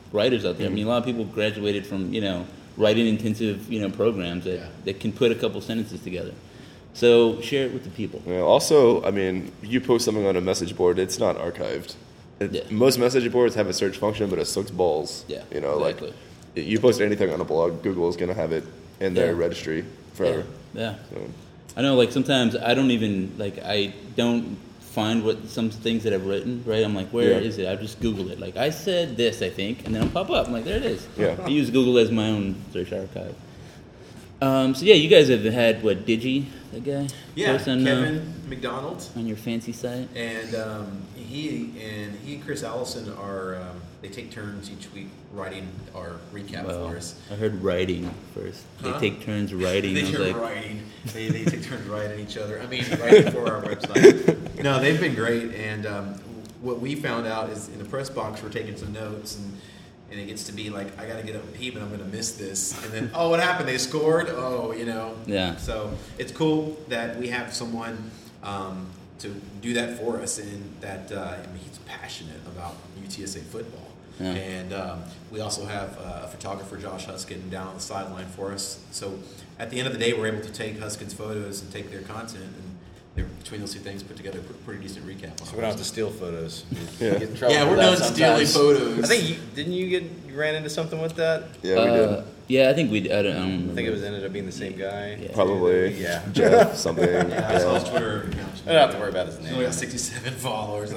writers out there. I mean, a lot of people graduated from, you know, writing intensive, you know, programs that, Yeah. that can put a couple sentences together. So share it with the people. You know, also, I mean, you post something on a message board, it's not archived. It, Yeah. Most message boards have a search function, but it sucks balls. Yeah, You know, exactly. like, you post anything on a blog, Google is going to have it in their Yeah. registry forever. Yeah. yeah. So, I know, like, sometimes I don't even, like, I don't find what some things that I've written, right? I'm like, where Yeah. is it? I just Google it. Like, I said this, I think, and then it'll pop up. I'm like, there it is. Yeah. I use Google as my own search archive. Um, so, yeah, you guys have had, what, Digi, that guy? Yeah, Post on, Kevin uh, McDonald. on your fancy site? And um, he and he and Chris Allison are um, they take turns each week writing our recap Well, for us. I heard writing first. Huh? They take turns writing. They I was turn like, writing. They, they take turns writing each other. I mean, writing for our website. No, they've been great. And um, what we found out is in the press box, we're taking some notes, and and it gets to be like, I got to get up and pee, but I'm going to miss this. And then, oh, what happened? They scored. Oh, you know. Yeah. So it's cool that we have someone um, to do that for us, and that uh, I mean, he's passionate about U T S A football. Yeah. And um, we also have uh, a photographer, Josh Huskin, down on the sideline for us. So at the end of the day, we're able to take Huskin's photos and take their content, and they're, between those two things, put together a pr- pretty decent recap. So we don't have to steal photos. Yeah. Get in trouble Yeah, for we're that done stealing sometimes. photos. I think you, didn't you get you ran into something with that? yeah, we uh, did. Yeah, I think we. I don't, I don't remember. I think it was ended up being the same guy. Yeah. Probably. Yeah. Jeff, something. Yeah, I saw his yeah. Twitter account. I don't have to worry about his He's only name. got sixty-seven followers. So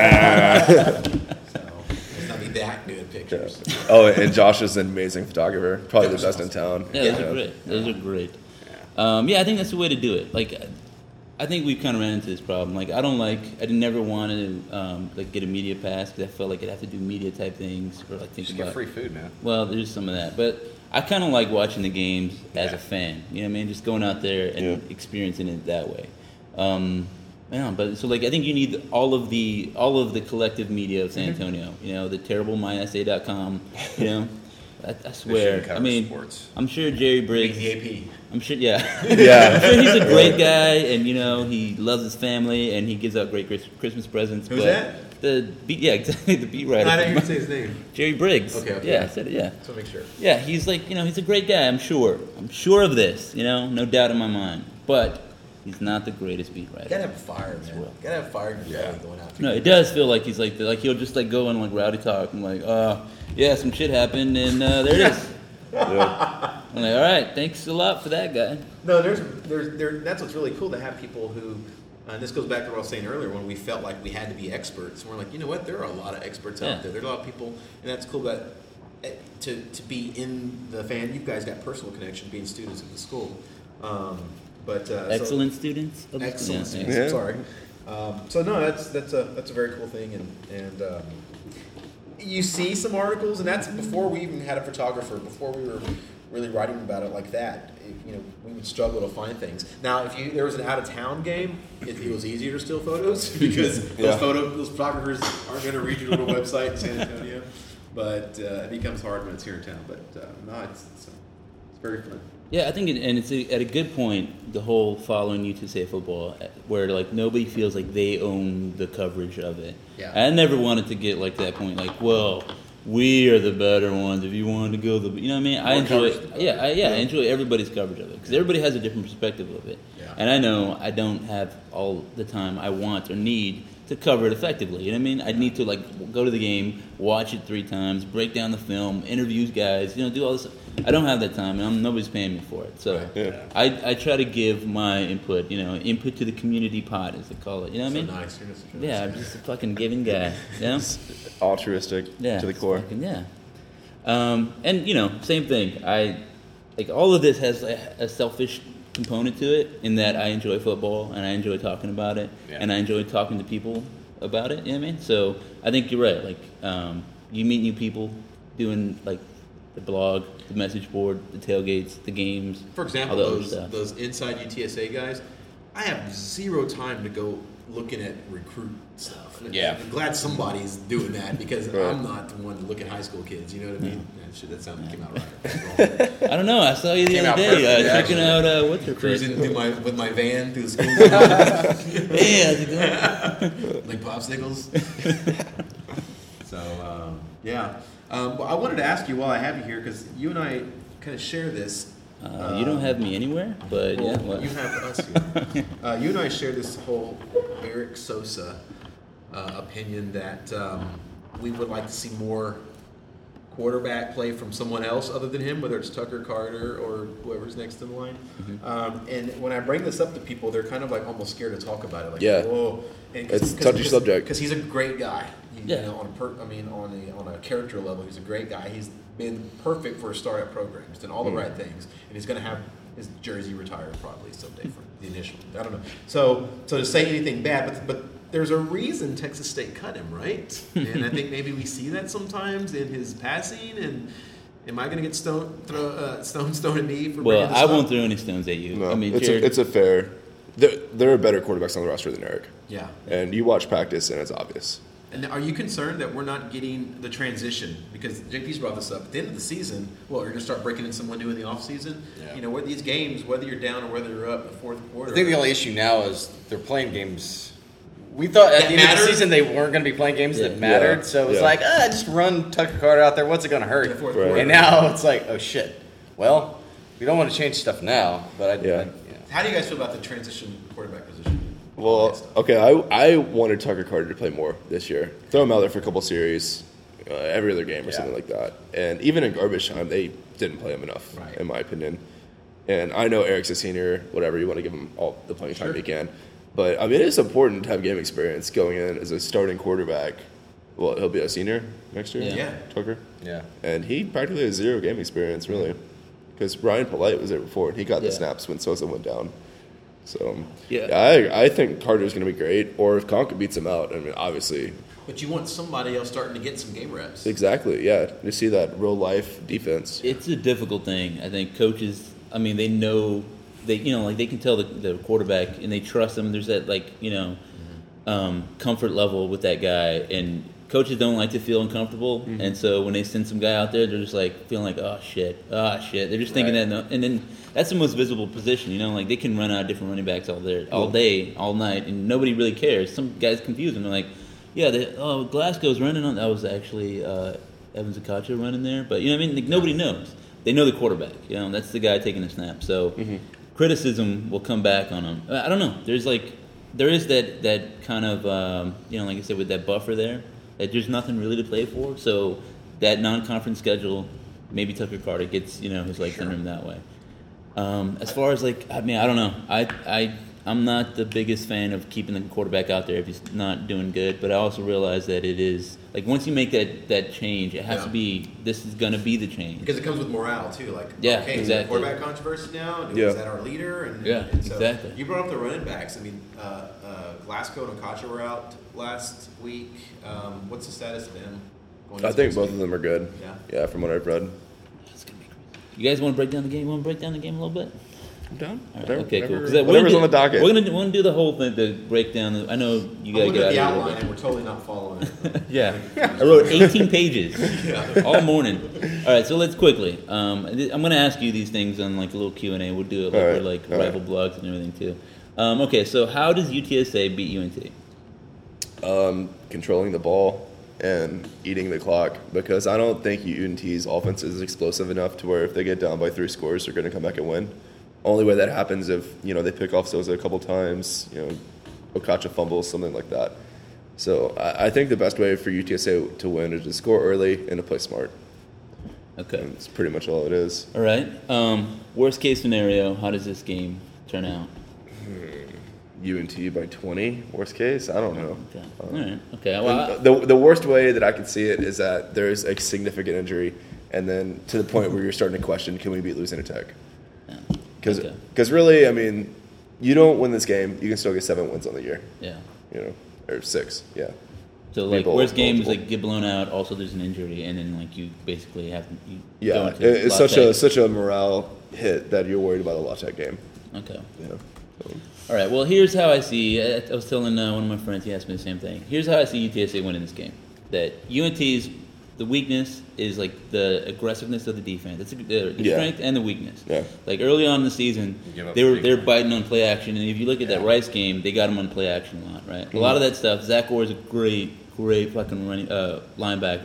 it's not be that good pictures. Oh, and Josh is an amazing photographer. Probably the Josh best is in town. Yeah, those are great. Those are great. Um, yeah, I think that's the way to do it. Like, I think we've kind of ran into this problem. Like, I don't like, I never wanted to um, like get a media pass because I felt like I'd have to do media type things or like think Just about. get free food, man. Well, there's some of that, but I kind of like watching the games as Yeah. a fan. You know what I mean? Just going out there and Yeah. experiencing it that way. Um, yeah, but so like I think you need all of the all of the collective media of San Antonio. You know, the terrible my S A dot com. You know, I, I shouldn't swear. cover I mean, sports. I'm sure Jerry Briggs. The A P. I'm sure, yeah. Yeah. I'm sure he's a great guy, and you know he loves his family, and he gives out great Chris- Christmas presents. Who's but that? The beat, yeah, exactly. The beat writer. I didn't even say his name. Jerry Briggs. Okay, okay. Yeah, I said it. Yeah. So make sure. Yeah, he's like, you know, he's a great guy, I'm sure. I'm sure of this, you know, no doubt in my mind. But he's not the greatest beat You writer. gotta have fire, man. well. Gotta have fire in your Yeah. belly going out. No, it does feel like he's like, the, like he'll just like go and like rowdy talk. I'm like, uh, yeah, some shit happened, and uh, there it is. Yeah. I'm like, all right, thanks a lot for that guy. No, there's, there's, there. That's what's really cool to have people who, and this goes back to what I was saying earlier when we felt like we had to be experts. And we're like, you know what? There are a lot of experts Yeah. out there. There are a lot of people, and that's cool. But eh, to to be in the fan, you guys got personal connection, being students at the school. Um, but uh, so- Excellent students. of the- excellent yeah, students. Yeah. I'm sorry. Um, so no, that's that's a that's a very cool thing, and and um, you see some articles, and that's before we even had a photographer, before we were really writing about it like that. It, you know, we would struggle to find things. Now, if you there was an out of town game, it, it was easier to steal photos because Yeah. those photo those photographers aren't going to read your little website in San Antonio. But uh, it becomes hard when it's here in town. But uh, no, it's, it's, it's very fun. Yeah, I think, it, and it's a, at a good point, the whole following U T S A football, where like nobody feels like they own the coverage of it. Yeah. I never wanted to get like that point, like, well, we are the better ones. If you wanted to go, the you know what I mean. I More enjoy, coverage. yeah, I, yeah, I enjoy everybody's coverage of it because everybody has a different perspective of it. Yeah. And I know I don't have all the time I want or need to cover it effectively. You know what I mean? I need to like go to the game, watch it three times, break down the film, interview guys, you know, do all this. I don't have that time, and I'm, nobody's paying me for it. So Yeah. I, I try to give my input, you know, input to the community pot, as they call it. You know what I mean? So nice. You're just- you're Yeah, I'm nice. just a fucking giving guy. You know? Altruistic Yeah, to the it's core. fucking- yeah. Um, and you know, same thing. I like all of this has a, a selfish component to it in that I enjoy football and I enjoy talking about it Yeah. and I enjoy talking to people about it. You know what I mean? So I think you're right. Like um, you meet new people doing like the blog, the message board, the tailgates, the games. For example, all the other those stuff. those inside U T S A guys, I have zero time to go looking at recruit stuff. And Yeah. I'm glad somebody's doing that because Right. I'm not the one to look at high school kids. You know what I mean? Yeah, shit, that sound came out right. Wrong. I don't know. I saw you the Came other out day perfect, uh, checking actually. out uh, what's her face. Cruising through my with my van through the school, Hey, how's it going? like popsicles. so um, yeah, Um, well, I wanted to ask you while I have you here because you and I kind of share this. Uh, you don't have me anywhere, but Well, yeah. Well. you have us here. uh, you and I share this whole Eric Sosa uh, opinion that um, we would like to see more quarterback play from someone else other than him, whether it's Tucker Carter or whoever's next in line. Mm-hmm. Um, and when I bring this up to people, they're kind of like almost scared to talk about it. Like, yeah, whoa, and it's a touchy subject because he's a great guy. He, yeah. You know, on a per, I mean, on a on a character level, he's a great guy. He's been perfect for a startup program. He's done all the mm. right things, and he's going to have his jersey retired probably someday from the initial. I don't know. So, so to say anything bad, but but there's a reason Texas State cut him, right? And I think maybe we see that sometimes in his passing. And am I going to get stone throw uh, stone stone at me for? Well, I up? won't throw any stones at you. No, I mean, it's Jared, a, it's a fair. There, there are better quarterbacks on the roster than Eric. Yeah. And you watch practice, and it's obvious. And are you concerned that we're not getting the transition? Because J P's brought this up. At the end of the season, well, you're going to start breaking in someone new in the offseason. Yeah. You know, what these games, whether you're down or whether you're up in the fourth quarter. I think the only issue now is they're playing games. We thought at that the end mattered? of the season they weren't going to be playing games Yeah. that mattered. Yeah. So it was Yeah. like, ah, just run Tucker Carter out there. What's it going to hurt? The fourth Right. quarter. And now it's like, oh, shit. Well, we don't want to change stuff now. But I, Yeah. I, you know. How do you guys feel about the transition quarterback position? Well, okay, I I wanted Tucker Carter to play more this year. Throw him out there for a couple series, uh, every other game or Yeah. something like that. And even in garbage time, they didn't play him enough, Right. in my opinion. And I know Eric's a senior, whatever, you want to give him all the playing time Sure. he can. But, I mean, it is important to have game experience going in as a starting quarterback. Well, he'll be a senior next year, Yeah. Yeah. Tucker. Yeah. And he practically has zero game experience, really. Because Ryan Polite was there before, and he got the Yeah. snaps when Sosa went down. So, Yeah. I I think Carter's going to be great. Or if Conca beats him out, I mean, obviously. But you want somebody else starting to get some game reps. Exactly, yeah. You see that real-life defense. It's a difficult thing. I think coaches, I mean, they know, they you know, like they can tell the, the quarterback and they trust him. There's that, like, you know, um, comfort level with that guy. And coaches don't like to feel uncomfortable. Mm-hmm. And so when they send some guy out there, they're just like feeling like, oh, shit, oh, shit. They're just thinking Right. that. And then that's the most visible position, you know, like they can run out different running backs all there, all day, all night, and nobody really cares. Some guys confuse them. They're like, yeah, they, oh, Glasgow's running on. That was actually uh, Evans Akacha running there. But, you know what I mean? Like, nobody knows. They know the quarterback. You know, that's the guy taking the snap. So mm-hmm. criticism will come back on him. I don't know. There's like, there is that, that kind of, um, you know, like I said, with that buffer there, that there's nothing really to play for. So that non-conference schedule, maybe Tucker Carter gets, you know, his legs under him that way. Um, as far as like, I mean, I don't know. I, I, I'm not the biggest fan of keeping the quarterback out there if he's not doing good. But I also realize that it is like once you make that, that change, it has Yeah. to be. This is going to be the change. Because it comes with morale too. Like, Yeah, okay, is exactly. there quarterback controversy now? Yeah. Is that our leader? And, Yeah, and so exactly. You brought up the running backs. I mean, uh, uh, Glasgow and Akacha were out last week. Um, what's the status of them? Going I into think next both week? of them are good. Yeah. Yeah, from what I've read. It's gonna be crazy. You guys want to break down the game? Want to break down the game a little bit? I'm down. All right, Whatever, okay, cool. whatever- 'Cause we're Whatever's gonna on do- the docket. We're gonna, do, we're gonna do the whole thing to break down. The, I know you I'm gotta looking get at the out of outline here. and we're totally not following it. Yeah, I wrote eighteen pages all morning. All right, so let's quickly. Um, I'm going to ask you these things on like a little Q and A. We'll do it like, All right, for like all rival blogs and everything too. Um, okay, so how does U T S A beat U N T? Um, controlling the ball and eating the clock, because I don't think U N T's offense is explosive enough to where if they get down by three scores, they're going to come back and win. Only way that happens if, you know, they pick off Sosa a couple times, you know, Okacha fumbles, something like that. So I, I think the best way for U T S A to win is to score early and to play smart. Okay. And it's pretty much all it is. All right. Um, worst case scenario, how does this game turn out? U N T by twenty, worst case? I don't know. Okay. All right. Okay. Well, I- And the, the worst way that I can see it is that there's a significant injury, and then to the point where you're starting to question, can we beat Louisiana Tech? yeah. Because Okay. really, I mean, you don't win this game, you can still get seven wins on the year, Yeah. you know, or six, yeah. So like People- worst game is multiple. like get blown out. Also, there's an injury, and then like you basically have you go Yeah, into it- it's La such a Tech. such a morale hit that you're worried about a La Tech game. Okay. Yeah. So, All right. Well, here's how I see. I, I was telling uh, one of my friends. He asked me the same thing. Here's how I see U T S A winning this game. That U N T's the weakness is like the aggressiveness of the defense. That's the, the Yeah. strength and the weakness. Yeah. Like early on in the season, You give up they were big they were time. biting on play action, and if you look at that Yeah. Rice game, they got him on play action a lot. Right. Mm-hmm. A lot of that stuff. Zach Orr is a great, great fucking running uh, linebacker.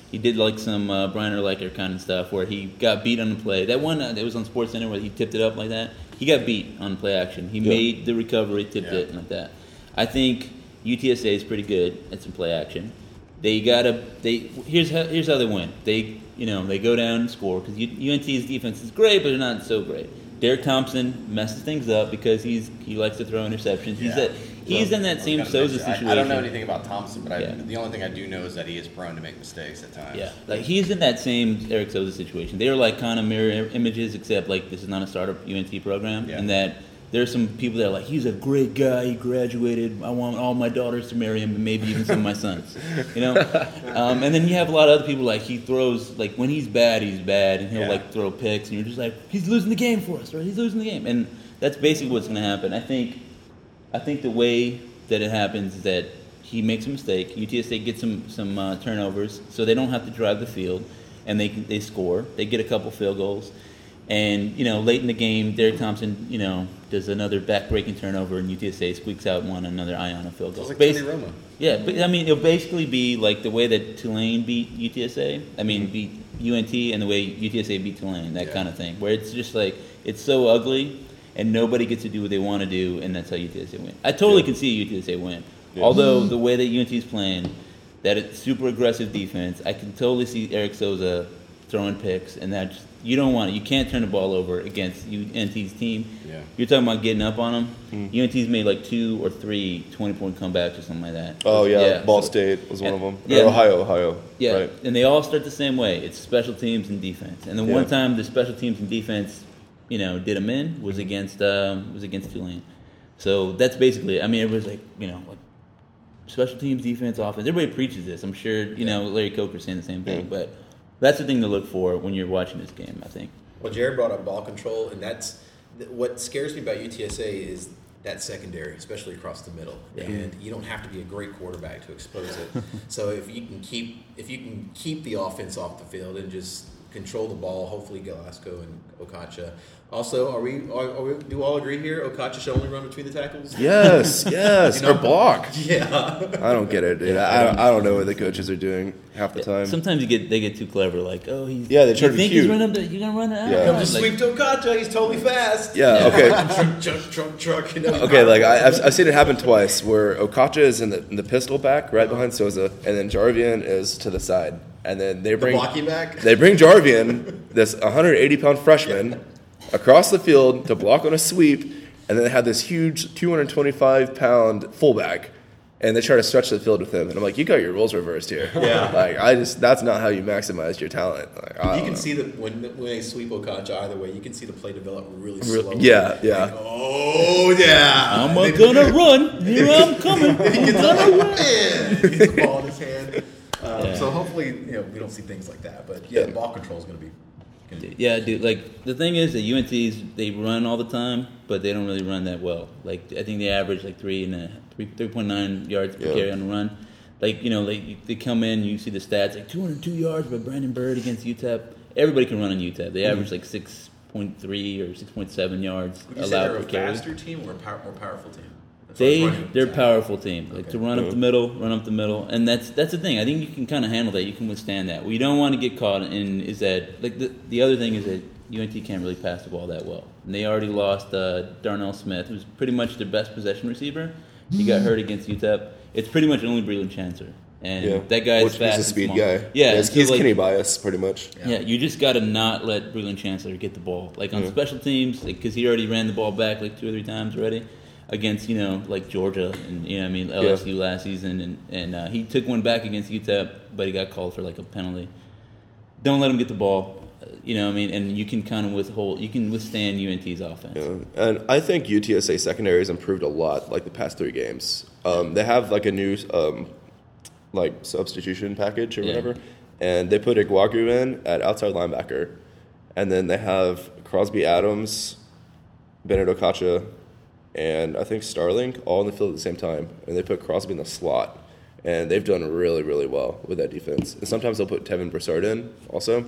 He did like some uh, Brian Urlacher kind of stuff where he got beat on the play. That one uh, that was on SportsCenter where he tipped it up like that. He got beat on play action. He Yeah. made the recovery, tipped Yeah. it like that. I think U T S A is pretty good at some play action. They gotta. They here's how here's how they win. They you know they go down and score because U N T's defense is great, but they're not so great. Derek Thompson messes things up because he's he likes to throw interceptions. He's Yeah. at, he's in that same I was Souza gonna mention- situation. I, I don't know anything about Thompson, but I, Yeah. the only thing I do know is that he is prone to make mistakes at times. Yeah, like he's in that same Eric Souza situation. They are like kind of mirror images, except like this is not a startup U N T program, Yeah. and that there's some people that are like, he's a great guy, he graduated, I want all my daughters to marry him, and maybe even some of my sons, you know. Um, and then you have a lot of other people like he throws like when he's bad, he's bad, and he'll Yeah. like throw picks, and you're just like, he's losing the game for us, right? He's losing the game, and that's basically what's going to happen. I think, I think the way that it happens is that he makes a mistake. U T S A gets some some uh, turnovers, so they don't have to drive the field, and they can, they score. They get a couple field goals, and you know late in the game, Derek Thompson, you know, does another back-breaking turnover, and U T S A squeaks out one another Iona field goal. It's like Basi- Tony Romo. yeah, but I mean, it'll basically be like the way that Tulane beat U T S A. I mean, beat U N T, and the way U T S A beat Tulane. That Yeah. kind of thing, where it's just like it's so ugly, and nobody gets to do what they want to do, and that's how U T S A win. I totally Yeah. can see U T S A win. Yeah. Although the way that U N T is playing, that it's super aggressive defense, I can totally see Eric Souza throwing picks, and that just, you don't want it. You can't turn the ball over against U N T's team. Yeah. You're talking about getting up on them. Mm. U N T's made like two or three twenty-point comebacks or something like that. Oh yeah, Ball so- State was one of them. Yeah. Or Ohio, Ohio. Yeah, Right. and they all start the same way. It's special teams and defense. And the Yeah. one time the special teams and defense, you know, did them in was against um, was against Tulane. So that's basically. I mean, everybody's like, you know, like special teams, defense, offense. Everybody preaches this. I'm sure you know Larry Coker's saying the same thing. Yeah. But that's the thing to look for when you're watching this game, I think. Well, Jared brought up ball control, and that's th- what scares me about U T S A is that secondary, especially across the middle. Yeah. And you don't have to be a great quarterback to expose it. So if you can keep if you can keep the offense off the field and just control the ball, hopefully Galasco and Okacha. Also, are we, are, are we do we all agree here? Okacha should only run between the tackles. Yes, yes, You know? or block. Yeah. I don't get it, dude. I, don't, I don't know what the coaches are doing half the time. Sometimes you get they get too clever, like, oh, he's Yeah, they try you to be think he's cute. running up the, you're gonna run it out. Yeah. Come just Like, sweep to Okacha. He's totally fast. Yeah, okay. truck, truck, truck, truck. You know, Okay, like I, I've, I've seen it happen twice where Okacha is in the, in the pistol back right behind Souza, and then Jarvian is to the side, and then they the bring blocking back. they bring Jarvian, this one hundred eighty pound freshman, across the field to block on a sweep, and then they have this huge two hundred twenty-five pound fullback, and they try to stretch the field with him, and I'm like, you got your roles reversed here. Yeah. like I just that's not how you maximize your talent. Like, I You don't can know. see that when when they sweep Okacha either way, you can see the play develop really Real- slowly. yeah, yeah. Like, oh yeah. I'm And gonna then- run. Here I'm coming. Then he gets up like, man, he gets the ball in his hand. Um, Yeah. So hopefully, you know, we don't see things like that. But yeah, ball control is going to be. Gonna be Yeah, dude. Like the thing is that U N T's they run all the time, but they don't really run that well. Like I think they average like three and a three three point nine yards per Yeah. carry on the run. Like you know, like they come in, you see the stats like two hundred two yards by Brandon Bird against U T E P. Everybody can run on U T E P. They average like six point three or six point seven yards Would you say allowed they're per a carry. faster team or a power, more powerful team? As far as They running they're a attack? powerful team. Like Okay. to run up the middle, run up the middle, and that's that's the thing. I think you can kind of handle that. You can withstand that. What you don't want to get caught in is that like the the other thing is that U N T can't really pass the ball that well. And they already lost uh, Darnell Smith, who's pretty much their best possession receiver. He got hurt against U T E P. It's pretty much only Breland Chancellor, and Yeah. that guy Which is fast. he's a and speed small. guy. Yeah, he's, so, he's like, Kenny bias pretty much. yeah, you just got to not let Breland Chancellor get the ball. Like on Yeah. special teams, because he already ran the ball back like two or three times already against, you know, like Georgia and, you know, I mean, L S U Yeah. last season. And, and uh, he took one back against U T E P, but he got called for like a penalty. Don't let him get the ball, uh, you know what I mean? And you can kind of withhold, you can withstand U N T's offense. Yeah. And I think U T S A secondary has improved a lot, like the past three games. Um, they have like a new um, like substitution package or Yeah. whatever, and they put Iguagu in at outside linebacker, and then they have Crosby Adams, Bennett Okacha, and I think Starling all in the field at the same time, and they put Crosby in the slot, and they've done really, really well with that defense. And sometimes they'll put Tevin Broussard in also,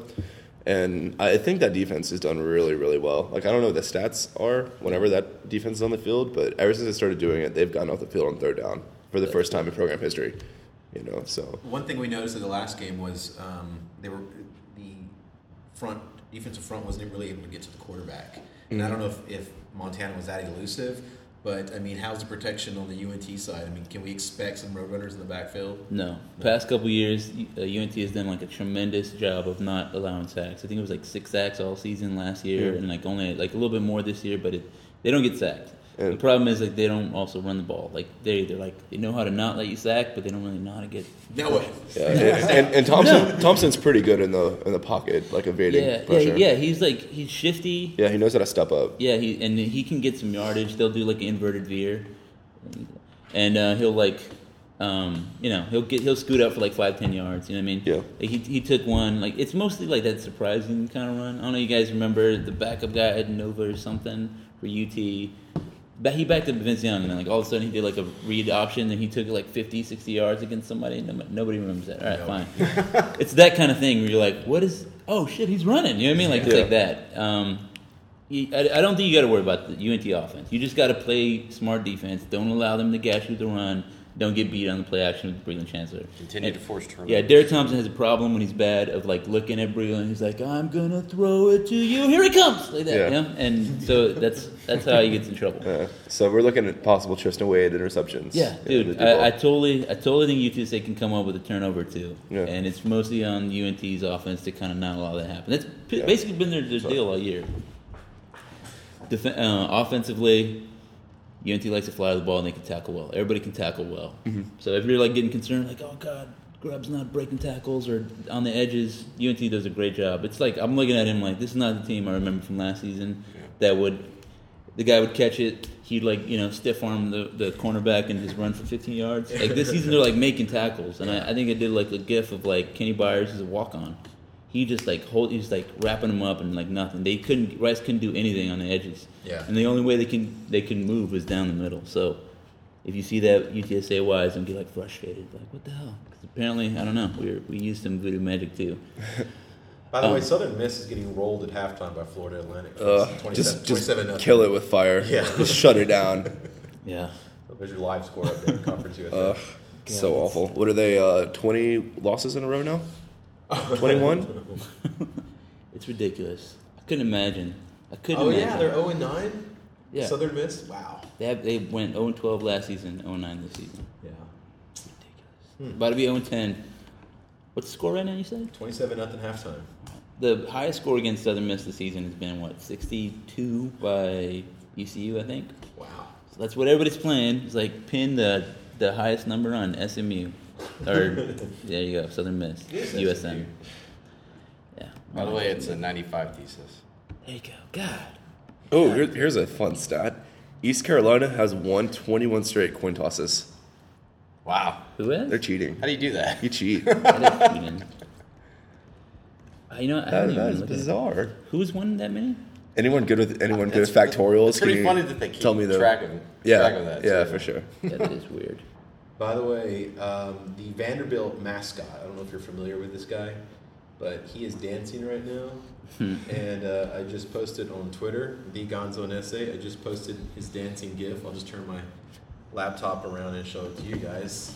and I think that defense has done really, really well. Like I don't know what the stats are whenever that defense is on the field, but ever since they started doing it, they've gotten off the field on third down for the first time in program history. You know, so One thing we noticed in the last game was um, they were the front defensive front wasn't really able to get to the quarterback. And I don't know if, if Montana was that elusive, but I mean, how's the protection on the U N T side? I mean, can we expect some road runners in the backfield? No. Past couple years, uh, U N T has done like a tremendous job of not allowing sacks. I think it was like six sacks all season last year, and like only like a little bit more this year. But it, they don't get sacked. Yeah. The problem is like they don't also run the ball. Like they they're like they know how to not let you sack, but they don't really know how to get. No way. yeah, and, and, and Thompson Thompson's pretty good in the in the pocket, like evading Yeah, pressure. yeah, yeah. He's like he's shifty. Yeah, he knows how to step up. Yeah, he and he can get some yardage. They'll do like an inverted veer, and, and uh, he'll like, um, you know, he'll get he'll scoot up for like five ten yards. You know what I mean? Yeah. Like he he took one. Like it's mostly like that surprising kind of run. I don't know. You guys remember the backup guy at Nova or something for U T? But he backed up Vince Young, and then like all of a sudden he did like a read option, and he took like fifty, sixty yards against somebody. And nobody remembers that. All right, No. fine. It's that kind of thing where you're like, what is? Oh shit, he's running. You know what I mean? Like it's Yeah. like that. Um, you- I, I don't think you got to worry about the U N T offense. You just got to play smart defense. Don't allow them to gash you with the run. Don't get beat on the play action with Breland Chancellor. Continue And- to force turnovers. Yeah, Derek Thompson has a problem when he's bad of like looking at Breland. He's like, I'm gonna throw it to you. Here he comes, like that. Yeah. You know? And so that's that's how he gets in trouble. Yeah. So we're looking at possible Tristan Wade interceptions. Yeah, in dude, the deep ball. I, I totally, I totally think U T S A can come up with a turnover too, Yeah. and it's mostly on U N T's offense to kind of not allow that to happen. That's p- Yeah. basically been their, their deal all year. Def- uh, offensively, U N T likes to fly the ball and they can tackle well. Everybody can tackle well. Mm-hmm. So if you're like getting concerned, like, oh god, Grubb's not breaking tackles or on the edges, U N T does a great job. It's like I'm looking at him like this is not the team I remember from last season that would. The guy would catch it. He'd like you know stiff arm the, the cornerback and just run for fifteen yards. Like this season, they're like making tackles, and I, I think I did like a gif of like Kenny Byers as a walk on. He just like hold, he's like wrapping them up and like nothing. They couldn't Rice couldn't do anything on the edges. Yeah. And the only way they can they can move was down the middle. So if you see that U T S A wise, don't get like frustrated. Like what the hell? Because apparently I don't know. We we used some voodoo magic too. By the Um, way, Southern Miss is getting rolled at halftime by Florida Atlantic. Uh, twenty-seven, just just twenty-seven nothing. kill it with fire. Yeah. Just shut it down. Yeah. There's your live score up there in Conference U S A. Ugh, so awful. What are they? Uh, Twenty losses in a row now. Twenty-one. It's ridiculous. I couldn't imagine. I couldn't Oh imagine. yeah, they're zero and nine. Yeah. Southern Miss. Wow. They have, they went zero and twelve last season, zero and nine this season. Yeah. Ridiculous. About to be zero and ten. What's the score right now, you said? Twenty-seven nothing halftime. The highest score against Southern Miss this season has been, what, sixty-two by E C U, I think? Wow. So that's what everybody's playing. It's like pin the, the highest number on S M U. Or, there you go, Southern Miss. It is U S S M U. M. Yeah. By the way, it's a ninety-five thesis. There you go. God. Oh, here, here's a fun stat. East Carolina has won twenty-one straight coin tosses. Wow. Who is? They're cheating. How do you do that? You cheat. That is cheating. Uh, You know, I That, don't that even is look at it. bizarre. Who's won that many? Anyone good with anyone good That's- with factorials? It's pretty Can you funny that they keep tell me the track of, yeah, track of that. yeah, too. for sure. Yeah, that is weird. By the way, um, the Vanderbilt mascot. I don't know if you're familiar with this guy, but he is dancing right now. and uh, I just posted on Twitter, the Gonzo and Essay. I just posted his dancing GIF. I'll just turn my laptop around and show it to you guys.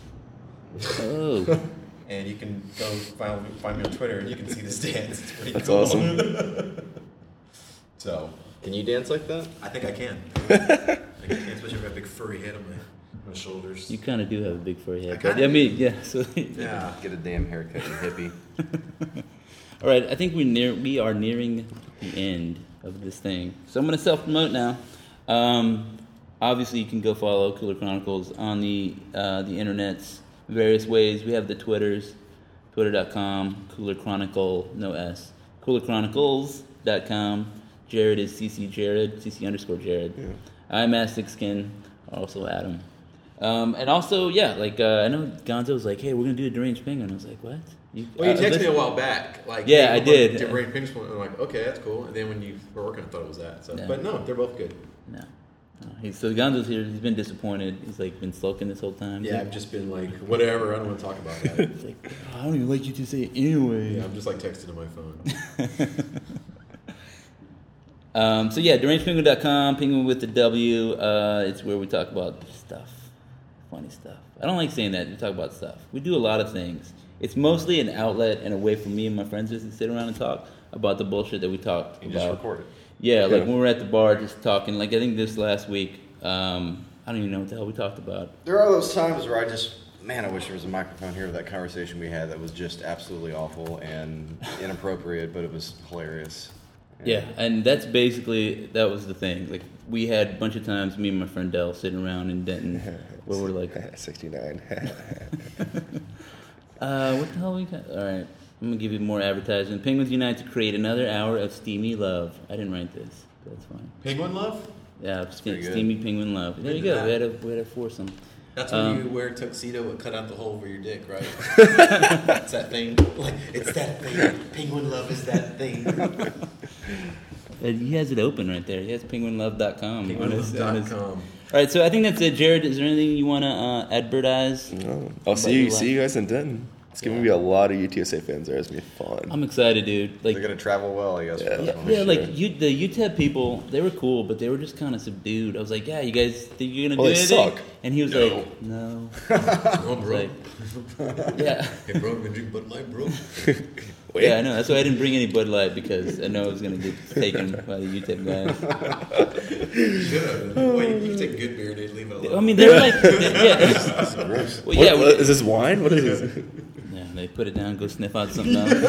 Oh. And you can go find, find me on Twitter and you can see this dance. It's pretty That's cool. awesome. So Can you dance like that? I think I can. I can, especially if I have a big furry head on my, my shoulders. You kind of do have a big forehead. I But, kinda I mean, yeah. So, Yeah. Get a damn haircut, you hippie. all right. I think we near we are nearing the end of this thing. So I'm going to self promote now. Um, obviously, you can go follow Cooler Chronicles on the uh, the internets various ways. We have the Twitters, twitter dot com, Cooler Chronicle, no S, cooler chronicles dot com. Jared is C C Jared, C C underscore Jared. Yeah. I'm Asticskin, also Adam. Um, and also, yeah, like, uh, I know Gonzo was like, hey, we're going to do a deranged penguin. I was like, what? You, Well, you uh, texted listen- me a while back. Like, Yeah, hey, I what- did. Did Ray Pink's one? I'm like, okay, that's cool. And then when you were working, I thought it was that. So, Yeah. but no, they're both good. No. no. He's, so Gonzo's here. He's been disappointed. He's, like, been sulking this whole time. Yeah, I've just been like, whatever. I don't want to talk about that. He's like, I don't even like you to say it anyway. Yeah, I'm just like texting on my phone. Um, so yeah, deranged penguin dot com, penguin with the W. Uh, it's where we talk about stuff. funny stuff. I don't like saying that. We talk about stuff. We do a lot of things. It's mostly an outlet and a way for me and my friends just to sit around and talk about the bullshit that we talked You about. just record it. Yeah, like Yeah. when we were at the bar just talking. Like I think this last week, um, I don't even know what the hell we talked about. There are those times where I just, man, I wish there was a microphone here of that conversation we had that was just absolutely awful and inappropriate, but it was hilarious. Yeah, and that's basically, that was the thing. Like, we had a bunch of times, me and my friend Dell, sitting around in Denton, where we're like, sixty-nine. uh, what the hell we got? All right, I'm going to give you more advertising. Penguins unite to create another hour of steamy love. I didn't write this, but that's fine. Penguin love? Yeah, ste- pretty good. steamy penguin love. There you Into go, we that. had, a, we had a foursome. That's when Um, you wear a tuxedo and cut out the hole for your dick, right? It's that thing. Like, it's that thing. Penguin love is that thing. And he has it open right there. He has penguin love dot com. on his- on his- Penguinlove dot com. All right, so I think that's it. Jared, is there anything you want to uh, advertise? No. I'll But see you you. See you guys in Denton. It's gonna be a lot of U T S A fans there. It's gonna be fun. I'm excited, dude. Like, They're going to travel well, I guess. Yeah. For yeah, this one. yeah sure. like you, the U T E P people, they were cool, but they were just kind of subdued. I was like, "Yeah, you guys think you're gonna Well, do they anything?" suck. And he was No. like, "No." No, I was bro. like, yeah, Hey, bro, can drink Bud Light, bro? Wait. yeah, I know. That's why I didn't bring any Bud Light because I know I was gonna get taken by the U T E P guys. You should have. Wait, you can take good beer and then leave it alone. I mean, they're like, yeah, well, What- yeah, what- we- is this wine? What is this? yeah. They put it down, go sniff out something else.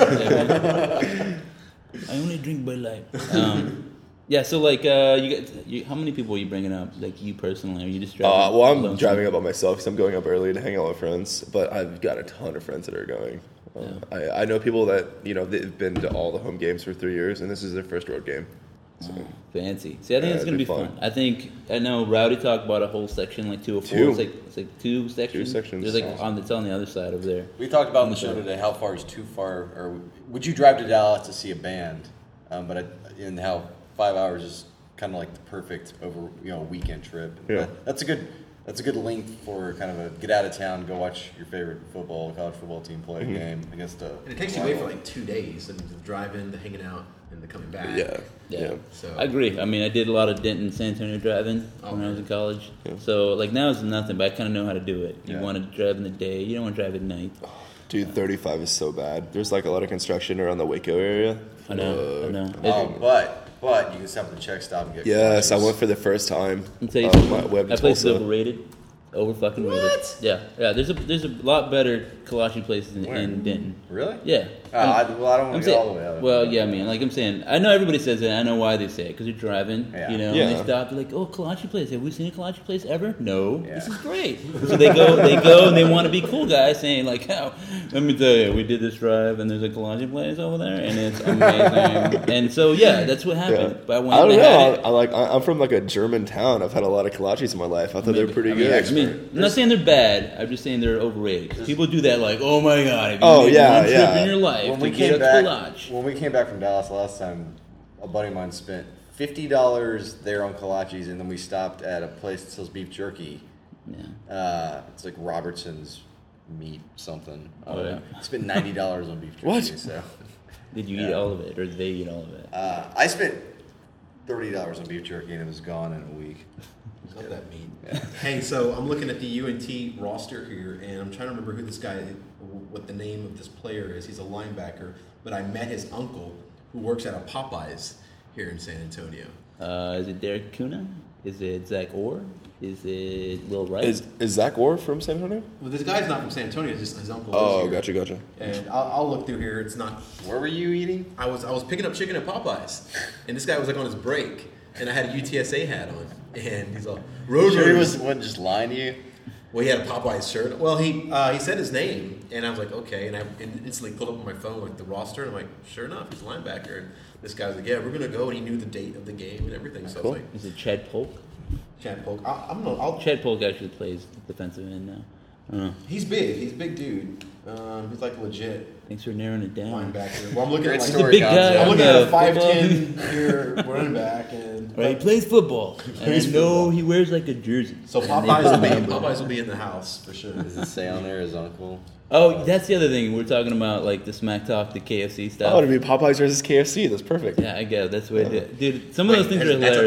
I only drink Bud Light. Um, yeah, so like, uh, you, got, you, how many people are you bringing up? Like you personally, are you just driving? Uh, well, I'm alone? driving up by myself because I'm going up early to hang out with friends. But I've got a ton of friends that are going. Uh, I, I know people that you know they've been to all the home games for three years, and this is their first road game. So, Fancy. See, I think Yeah, it's gonna it'd be be fun. fun. I think I know Rowdy talked about a whole section like two or four. Two. It's like it's like two sections. sections. There's like on it's on the other side over there. We talked about on the show today how far is too far, or would you drive to Dallas to see a band? Um, but I, and how five hours is kind of like the perfect over you know weekend trip. And Yeah. that- that's a good that's a good length for kind of a get out of town, go watch your favorite football college football team play a game against a. And it takes you away for like two days. I mean, the driving, the hanging out, and the coming back. yeah, Yeah. yeah. So I agree. I mean, I did a lot of Denton, San Antonio driving Oh, when I was in man. college. Yeah. So like now it's nothing, but I kind of know how to do it. You Yeah. want to drive in the day. You don't want to drive at night. Dude, thirty-five is so bad. There's like a lot of construction around the Waco area. I know. I Uh, know. Oh, but but you can stop at the check stop and get. Yes, I kolaches. went for the first time. I'll tell you uh, something. my web That place is Tulsa. overrated. Over fucking rated. What? Yeah, yeah. There's a there's a lot better kolache places in, Where? in Denton. Really? Yeah. Uh, I, well, I don't I'm want to saying, go all the way out. well, yeah, I mean, like I'm saying, I know everybody says it. I know why they say it because you're driving, Yeah. you know. Yeah. And they stop. They're like, "Oh, kolache place. Have we seen a kolache place ever? No. Yeah. This is great." So they go, they go, and they want to be cool guys, saying like, "Oh, let me tell you, we did this drive, and there's a kolache place over there, and it's amazing." And so, yeah, that's what Yeah. happened. But when I don't they know. had it, I, I like. I, I'm from like a German town. I've had a lot of kolaches in my life. I thought they were pretty I mean, good. ex- I mean, I'm not saying they're bad. I'm just saying they're overrated. 'Cause people do that like, "Oh my god, if you Oh, made yeah, one trip yeah. in your life when to we get came a back, kolache." when we came back from Dallas last time, a buddy of mine spent fifty dollars there on kolaches, and then we stopped at a place that sells beef jerky. Yeah. Uh, it's like Robertson's meat something. I don't Oh, know. yeah. Spent ninety dollars on beef jerky. What? So Did you Yeah. eat all of it, or did they eat all of it? uh, I spent thirty dollars on beef jerky, and it was gone in a week. Love that meat. Hey, so I'm looking at the U N T roster here, and I'm trying to remember who this guy, what the name of this player is. He's a linebacker, but I met his uncle, who works at a Popeyes here in San Antonio. Uh, is it Derek Kuna? Is it Zach Orr? Is it Will Wright? Is is Zach Orr from San Antonio? Well, this guy's not from San Antonio; it's just his uncle. Oh, lives here. gotcha, gotcha. And I'll, I'll look through here. It's not. Where were you eating? I was I was picking up chicken at Popeyes, and this guy was like on his break, and I had a U T S A hat on, and he's all road Sure, he runners." was wasn't just lying to you. Well, he had a Popeyes shirt. Well, he uh, he said his name, and I was like, okay. And I instantly pulled up on my phone like the roster, and I'm like, sure enough, he's a linebacker. And this guy was like, yeah, we're gonna go, and he knew the date of the game and everything. So Cool. I was like, Is it Chad Polk? Chad Polk. I, I'm gonna. I'll, Chad Polk actually plays defensive end now. I don't know. he's big. He's a big dude. Um, he's like legit Thanks for narrowing it down. linebacker. Well, I'm looking Great at He's like a big Story, guy. Gonzo. I'm on looking at the a five football ten team. year running back, and Right, he plays football. And I plays know football. he wears like a jersey. so And they Popeyes put will be him in. Popeyes will be in the house for sure. Does it say on there his uncle? Oh, that's the other thing. We're talking about like the smack talk, the K F C stuff. Oh, to be Popeyes versus K F C. That's perfect. Yeah, I guess that's the way I do it. Dude, some of Wait, those things are that's- that's a hilarious. thing?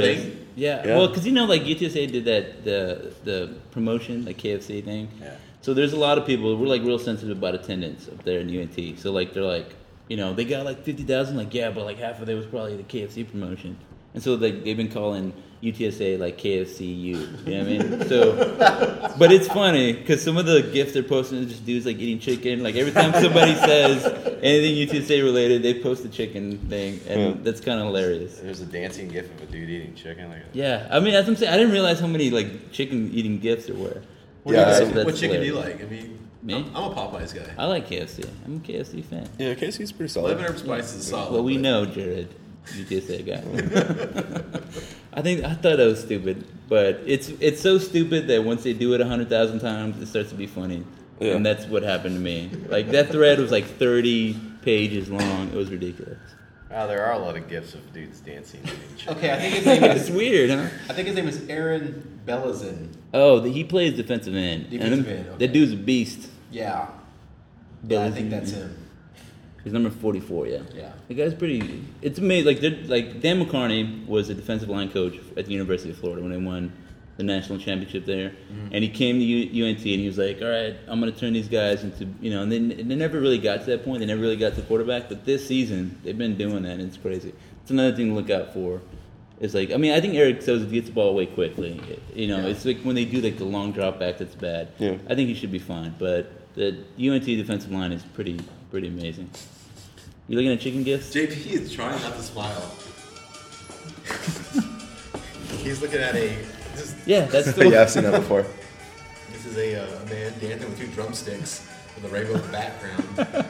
Yeah, Yeah. well, because you know, like U T S A did that the the promotion, like K F C thing. Yeah. So there's a lot of people. We're like real sensitive about attendance up there in U N T. So like they're like, you know, they got like fifty thousand. Like yeah, but like half of it was probably the K F C promotion. And so like they've been calling U T S A like K F C U. You know what I mean? So, but it's funny because some of the gifs they're posting is just dudes like eating chicken. Like every time somebody says anything U T S A related, they post the chicken thing, and Yeah. that's kind of hilarious. There's a dancing gif of a dude eating chicken. Like Yeah, I mean, that's what I'm saying. I didn't realize how many like chicken eating gifts there were. What, Yeah, do you so guys- that's what chicken do you hilarious. like? I mean, Me? I'm, I'm a Popeyes guy. I like K F C. I'm a K F C fan. Yeah, K F C's pretty solid. Lemon herb spice is solid. Well, we but- know Jared, U T S A guy. I think I thought that was stupid, but it's it's so stupid that once they do it a hundred thousand times, it starts to be funny, Yeah. and that's what happened to me. Like that thread was like thirty pages long. It was ridiculous. wow, there are a lot of gifs of dudes dancing. and eating chicken. Okay, I think his name It's is. weird, huh? I think his name is Aaron Belazin. Oh, the, he plays defensive end. Defensive and them- end, okay. That dude's a beast. Yeah. Yeah, I think that's him. He's number forty-four. Yeah. Yeah. The guy's pretty. It's amazing. Like, they're- like Dan McCarney was a defensive line coach at the University of Florida when they won the national championship there, Mm-hmm. and he came to U- UNT and he was like, "All right, I'm going to turn these guys into you know." And then and they never really got to that point. They never really got to quarterback. But this season, they've been doing that, and it's crazy. It's another thing to look out for. It's like I mean I think Eric Sosa gets the ball away quickly. You know, Yeah. it's like when they do like the long drop back that's bad. Yeah. I think he should be fine. But the U N T defensive line is pretty pretty amazing. You looking at chicken gifts? J P is trying not to smile. He's looking at a. This, Yeah, that's the yeah, I've seen that before. this is a, uh, a man dancing with two drumsticks with a rainbow background.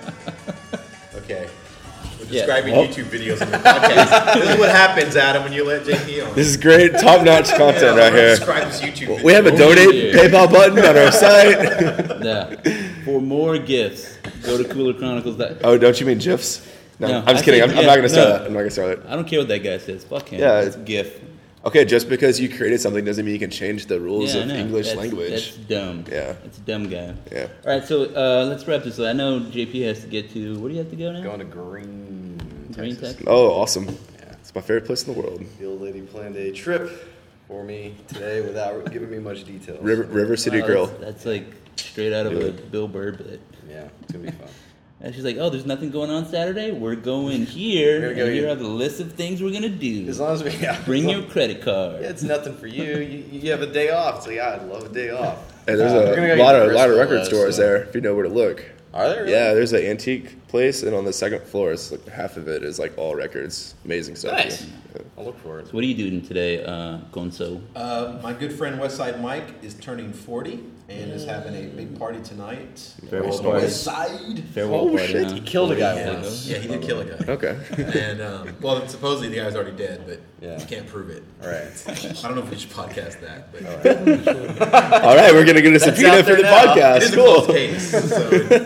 Okay. We're Yeah. describing Well. YouTube videos on the podcast. This is what happens, Adam, when you let J P on. This is great, top-notch content Yeah, right we're here. Describe this YouTube video. We have a Oh, donate yeah. PayPal button on our site. Yeah. For more gifts, go to Cooler Chronicles. That Oh, don't you mean GIFs? No, No, I'm just I kidding. said- I'm, I'm yeah, not going to start no. that. I'm not going to start that. I don't care what that guy says. Fuck him. Yeah, it's GIF. Okay, just because you created something doesn't mean you can change the rules Yeah, I of know. English That's- language. That's dumb. Yeah. It's a dumb guy. Yeah. All right, so uh, let's wrap this up. I know J P has to get to. Where do you have to go now? Going to Green, Green, Texas. Texas. Oh, awesome. Yeah. It's my favorite place in the world. The old lady planned a trip for me today without giving me much detail. River, River City Wow, Grill. That's, that's like straight out of Do a it. Bill Burr bit. Yeah, it's gonna be fun. And she's like, "Oh, there's nothing going on Saturday. We're going here. We're gonna go and here here. are the list of things we're gonna do. As long as we yeah, Bring as your long- credit card." Yeah, it's nothing for you. You, you have a day off. So yeah, I'd love a day off. Hey, there's Uh, we're gonna a go lot get of lot of Bristol, record though, stores so- there if you know where to look. Are there? Really? Yeah, there's an antique place, and on the second floor, it's like half of it is like all records. Amazing stuff. Nice. Yeah. I'll look for it. So what are you doing today, uh, Gonzo? Uh, my good friend Westside Mike is turning forty and is having a big party tonight. Farewell Called party. Westside. Farewell Oh, party, shit, huh? he killed a guy Yeah. once. Yeah, he did kill a guy. Okay. And um, well, supposedly the guy's already dead, but Yeah. you can't prove it. All right. I don't know if we should podcast that, but all right, we're gonna get a That's subpoena out for the there now. it podcast. is a Cool. closed case. So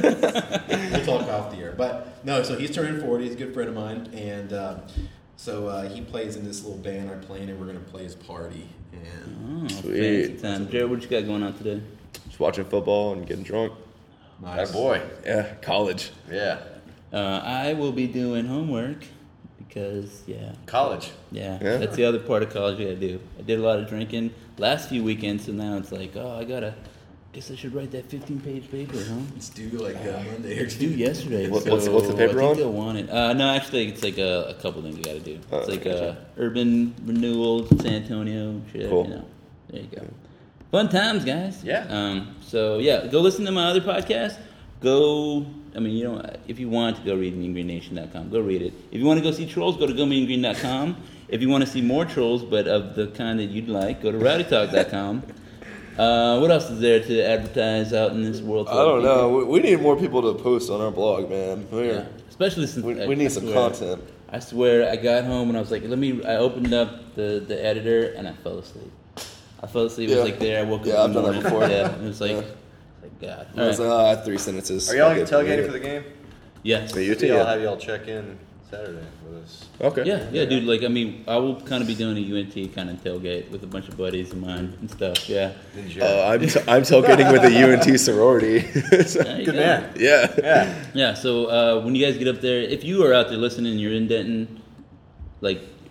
we'll talk off the air. But no, so he's turning forty. He's a good friend of mine, and uh, so uh, he plays in this little band I play in, and we're gonna play his party. And Oh, Sweet. fancy time. Jared, what you got going on today? Just watching football and getting drunk. nice. That boy. Yeah, college. Yeah. Uh, I will be doing homework because, yeah, College. yeah, Yeah. that's the other part of college I do. I did a lot of drinking last few weekends, so now it's like, oh, I gotta, guess I should write that fifteen-page paper, huh? It's due like uh, Monday or It's due yesterday. What- so what's- what's the paper I think on? they'll want it. Uh, no, actually, it's like a, a couple things you got to do. Oh, It's like gotcha. uh, urban renewal, San Antonio shit. Cool. You know, there you go. Fun times, guys. Yeah. Um. So yeah, go listen to my other podcast. Go. I mean, you know, if you want to go read mean green nation dot com, go read it. If you want to go see trolls, go to go mean green dot com. If you want to see more trolls, but of the kind that you'd like, go to rowdy talk dot com. Uh, what else is there to advertise out in this world? I don't know. We, we need more people to post on our blog, man. We're, Yeah. Especially since we, I- we I need some swear- content. I swear, I got home and I was like, let me. I opened up the, the editor and I fell asleep. I fell asleep. It Yeah. was like there. I woke Yeah, up. I've in the done that morning. before. Yeah, it was like, Yeah. like God. I was All like, right. oh, I have three sentences. Are y'all Okay, tailgating for the game? Yes. For you So too? I'll Yeah. have y'all check in Saturday with us. Okay. Yeah, yeah, dude. Like, I mean, I will kind of be doing a U N T kind of tailgate with a bunch of buddies of mine and stuff. Yeah. Then Uh, Jared. I'm t- I'm tailgating with a U N T sorority. So- There you Good go. man. yeah. Yeah. Yeah. So uh, when you guys get up there, if you are out there listening, and you're in Denton, like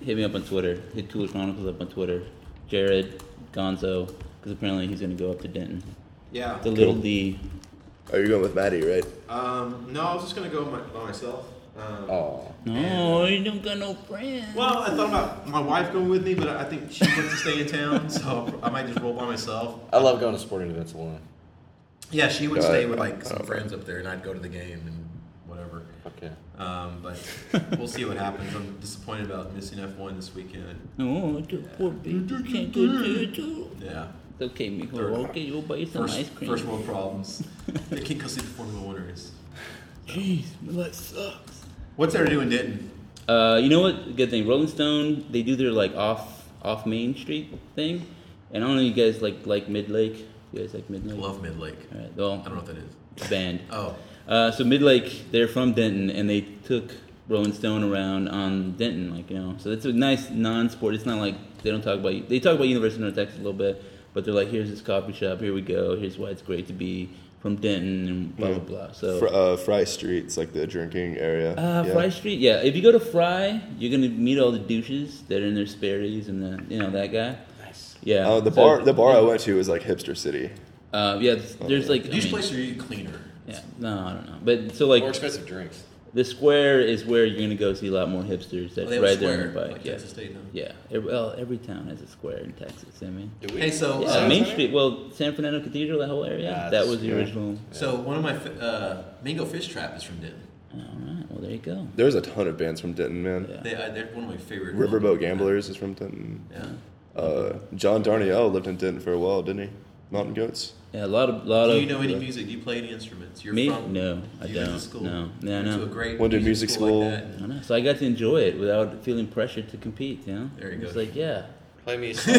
hit me up on Twitter. Hit Cooler Chronicles up on Twitter. Jared, Gonzo, because apparently he's going to go up to Denton. Yeah. The little D. Oh, you're going with Maddie, right? Um, no, I was just gonna go my, by myself. Um, Oh. No, you don't got no friends. Well, I thought about my wife going with me, but I think she wants to stay in town, so I might just roll by myself. I love going to sporting events alone. Yeah, she would Got stay it. with like some Okay. friends up there, and I'd go to the game and whatever. Okay. Um, but we'll see what happens. I'm disappointed about missing F one this weekend. Oh, the poor baby can't go to it too. Yeah. It's okay, Mijo. Third. Okay, you'll buy you some First, ice cream. first world problems. They can't go see the Formula One race. Jeez, my life sucks. What's there to do in Denton? Uh, you know what? Good thing. Rolling Stone, they do their like off off Main Street thing, and I don't know. You guys like like Mid Lake? You guys like Mid Lake? Love Mid Lake. All right. Well, I don't know what that is. it's a band. Oh. Uh, so Mid Lake, they're from Denton, and they took Rolling Stone around on Denton, like you know. So it's a nice non-sport. It's not like they don't talk about. They talk about University of North Texas a little bit, but they're like, here's this coffee shop. Here we go. Here's why it's great to be from Denton, and blah blah blah. So. Fr- uh, Fry Street's like the drinking area. Uh, yeah. Fry Street, yeah. If you go to Fry, you're gonna meet all the douches that are in their Sperry's and the, you know, that guy. Nice. Yeah. Uh, the So- bar, the bar I went to was like Hipster City. Uh, yeah. There's, there's like. I These mean, places are usually cleaner. Yeah. No, I don't know. But so like More expensive drinks. the square is where you're gonna go see a lot more hipsters. That's Oh, they have a right there on square, the bike. like yeah. Texas State, huh? Yeah. Every, well, every town has a square in Texas. I mean. Do we? Hey, so Yeah, uh, Main Street. Well, San Fernando Cathedral, that whole area. Yeah, that was the yeah. original. So one of my fi- uh, Mango Fish Trap is from Denton. All right. Well, there you go. There's a ton of bands from Denton, man. Yeah. They, uh, they're one of my favorite. Riverboat Gamblers is from Denton. Yeah. Uh, John Darnielle lived in Denton for a while, didn't he? Mountain Goats. Yeah. A lot of lot Do of. you know any uh, music? Do you play any instruments? You're Me? from? No, I you went to don't. School. No. Yeah, I Went know. To a great Went to music school. Like that. I don't know. So I got to enjoy it without feeling pressured to compete, you know? There you go. It's like, yeah, Play me a song.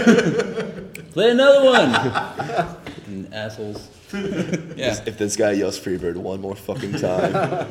play another one! Fucking assholes. Yeah. If this guy yells Freebird one more fucking time.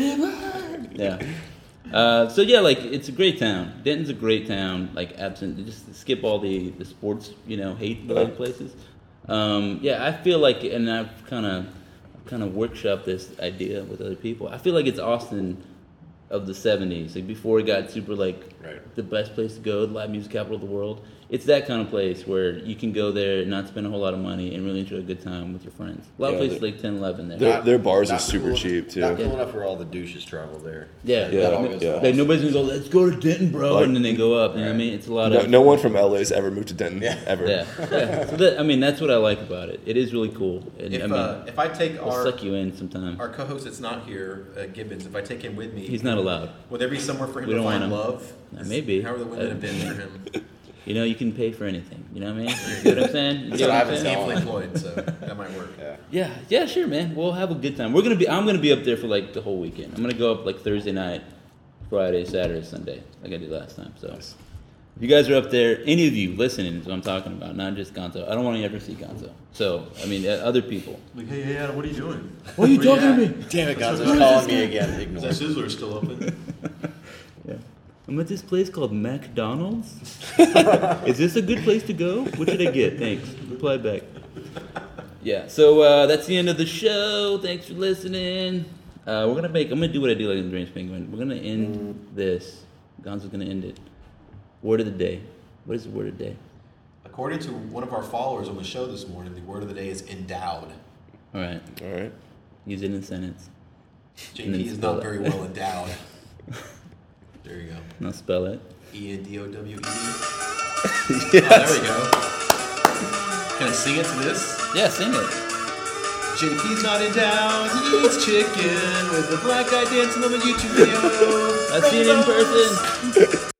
Yeah. Uh, so yeah, like, it's a great town. Denton's a great town, like, absent, just skip all the, the sports, you know, hate-related places. Um, yeah, I feel like, and I've kind of kind of workshopped this idea with other people. I feel like it's Austin of the seventies, like before it got super like Right. the best place to go, the live music capital of the world. It's that kind of place where you can go there, not spend a whole lot of money, and really enjoy a good time with your friends. A lot Yeah, of places they're- like ten eleven there. Their, their bars Not are super cool- cheap too. Not cool Yeah. enough for all the douches travel there. Yeah, Yeah, That all like, goes yeah. to like Austin. nobody's gonna go, let's go to Denton, bro, Like- and then they go up. You know what I mean? It's a lot No, of no one from L A's ever moved to Denton Yeah. ever. yeah, yeah. So that, I mean, that's what I like about it. It is really cool. And, If I mean, uh, if I take it'll our suck you in sometimes. our co-host that's not here, uh, Gibbons, if I take him with me, He's not allowed. Will there be somewhere for him We to don't find want him. love? Uh, maybe. How are the women Uh, have been for him? You know, you can pay for anything. You know what I mean? You know what I'm saying? You That's get what what I've I'm been saying? telling. Gainfully employed, so that might work. Yeah. Yeah, yeah, sure, man. We'll have a good time. We're gonna be. I'm gonna be up there for like the whole weekend. I'm gonna go up like Thursday night, Friday, Saturday, Sunday, like I did last time. So, if you guys are up there, any of you listening is what I'm talking about, not just Gonzo. I don't want to ever see Gonzo. So, I mean, uh, other people. Like, hey, hey, Adam, what are you doing? What are you Where you talking to at? me? Damn it, Gonzo's calling me again. Is Ignore. that Sizzler still open? Yeah. I'm at this place called McDonald's. Is this a good place to go? What should I get? Thanks. Reply back. Yeah, so uh, that's the end of the show. Thanks for listening. Uh, we're gonna make. I'm gonna do what I do like in the Dreams Penguin. We're gonna end this. Gonzo's gonna end it. Word of the day. What is the word of the day? According to one of our followers on the show this morning, the word of the day is endowed. All right. All right. Use it in a sentence. J And then P is spell not it. very well endowed. There you go. Now spell it. E N D O W E D. Oh, there we go. Can I sing it to this? Yeah, sing it. J P's not endowed. He eats chicken with a black guy dancing on the YouTube video. I've seen it in person.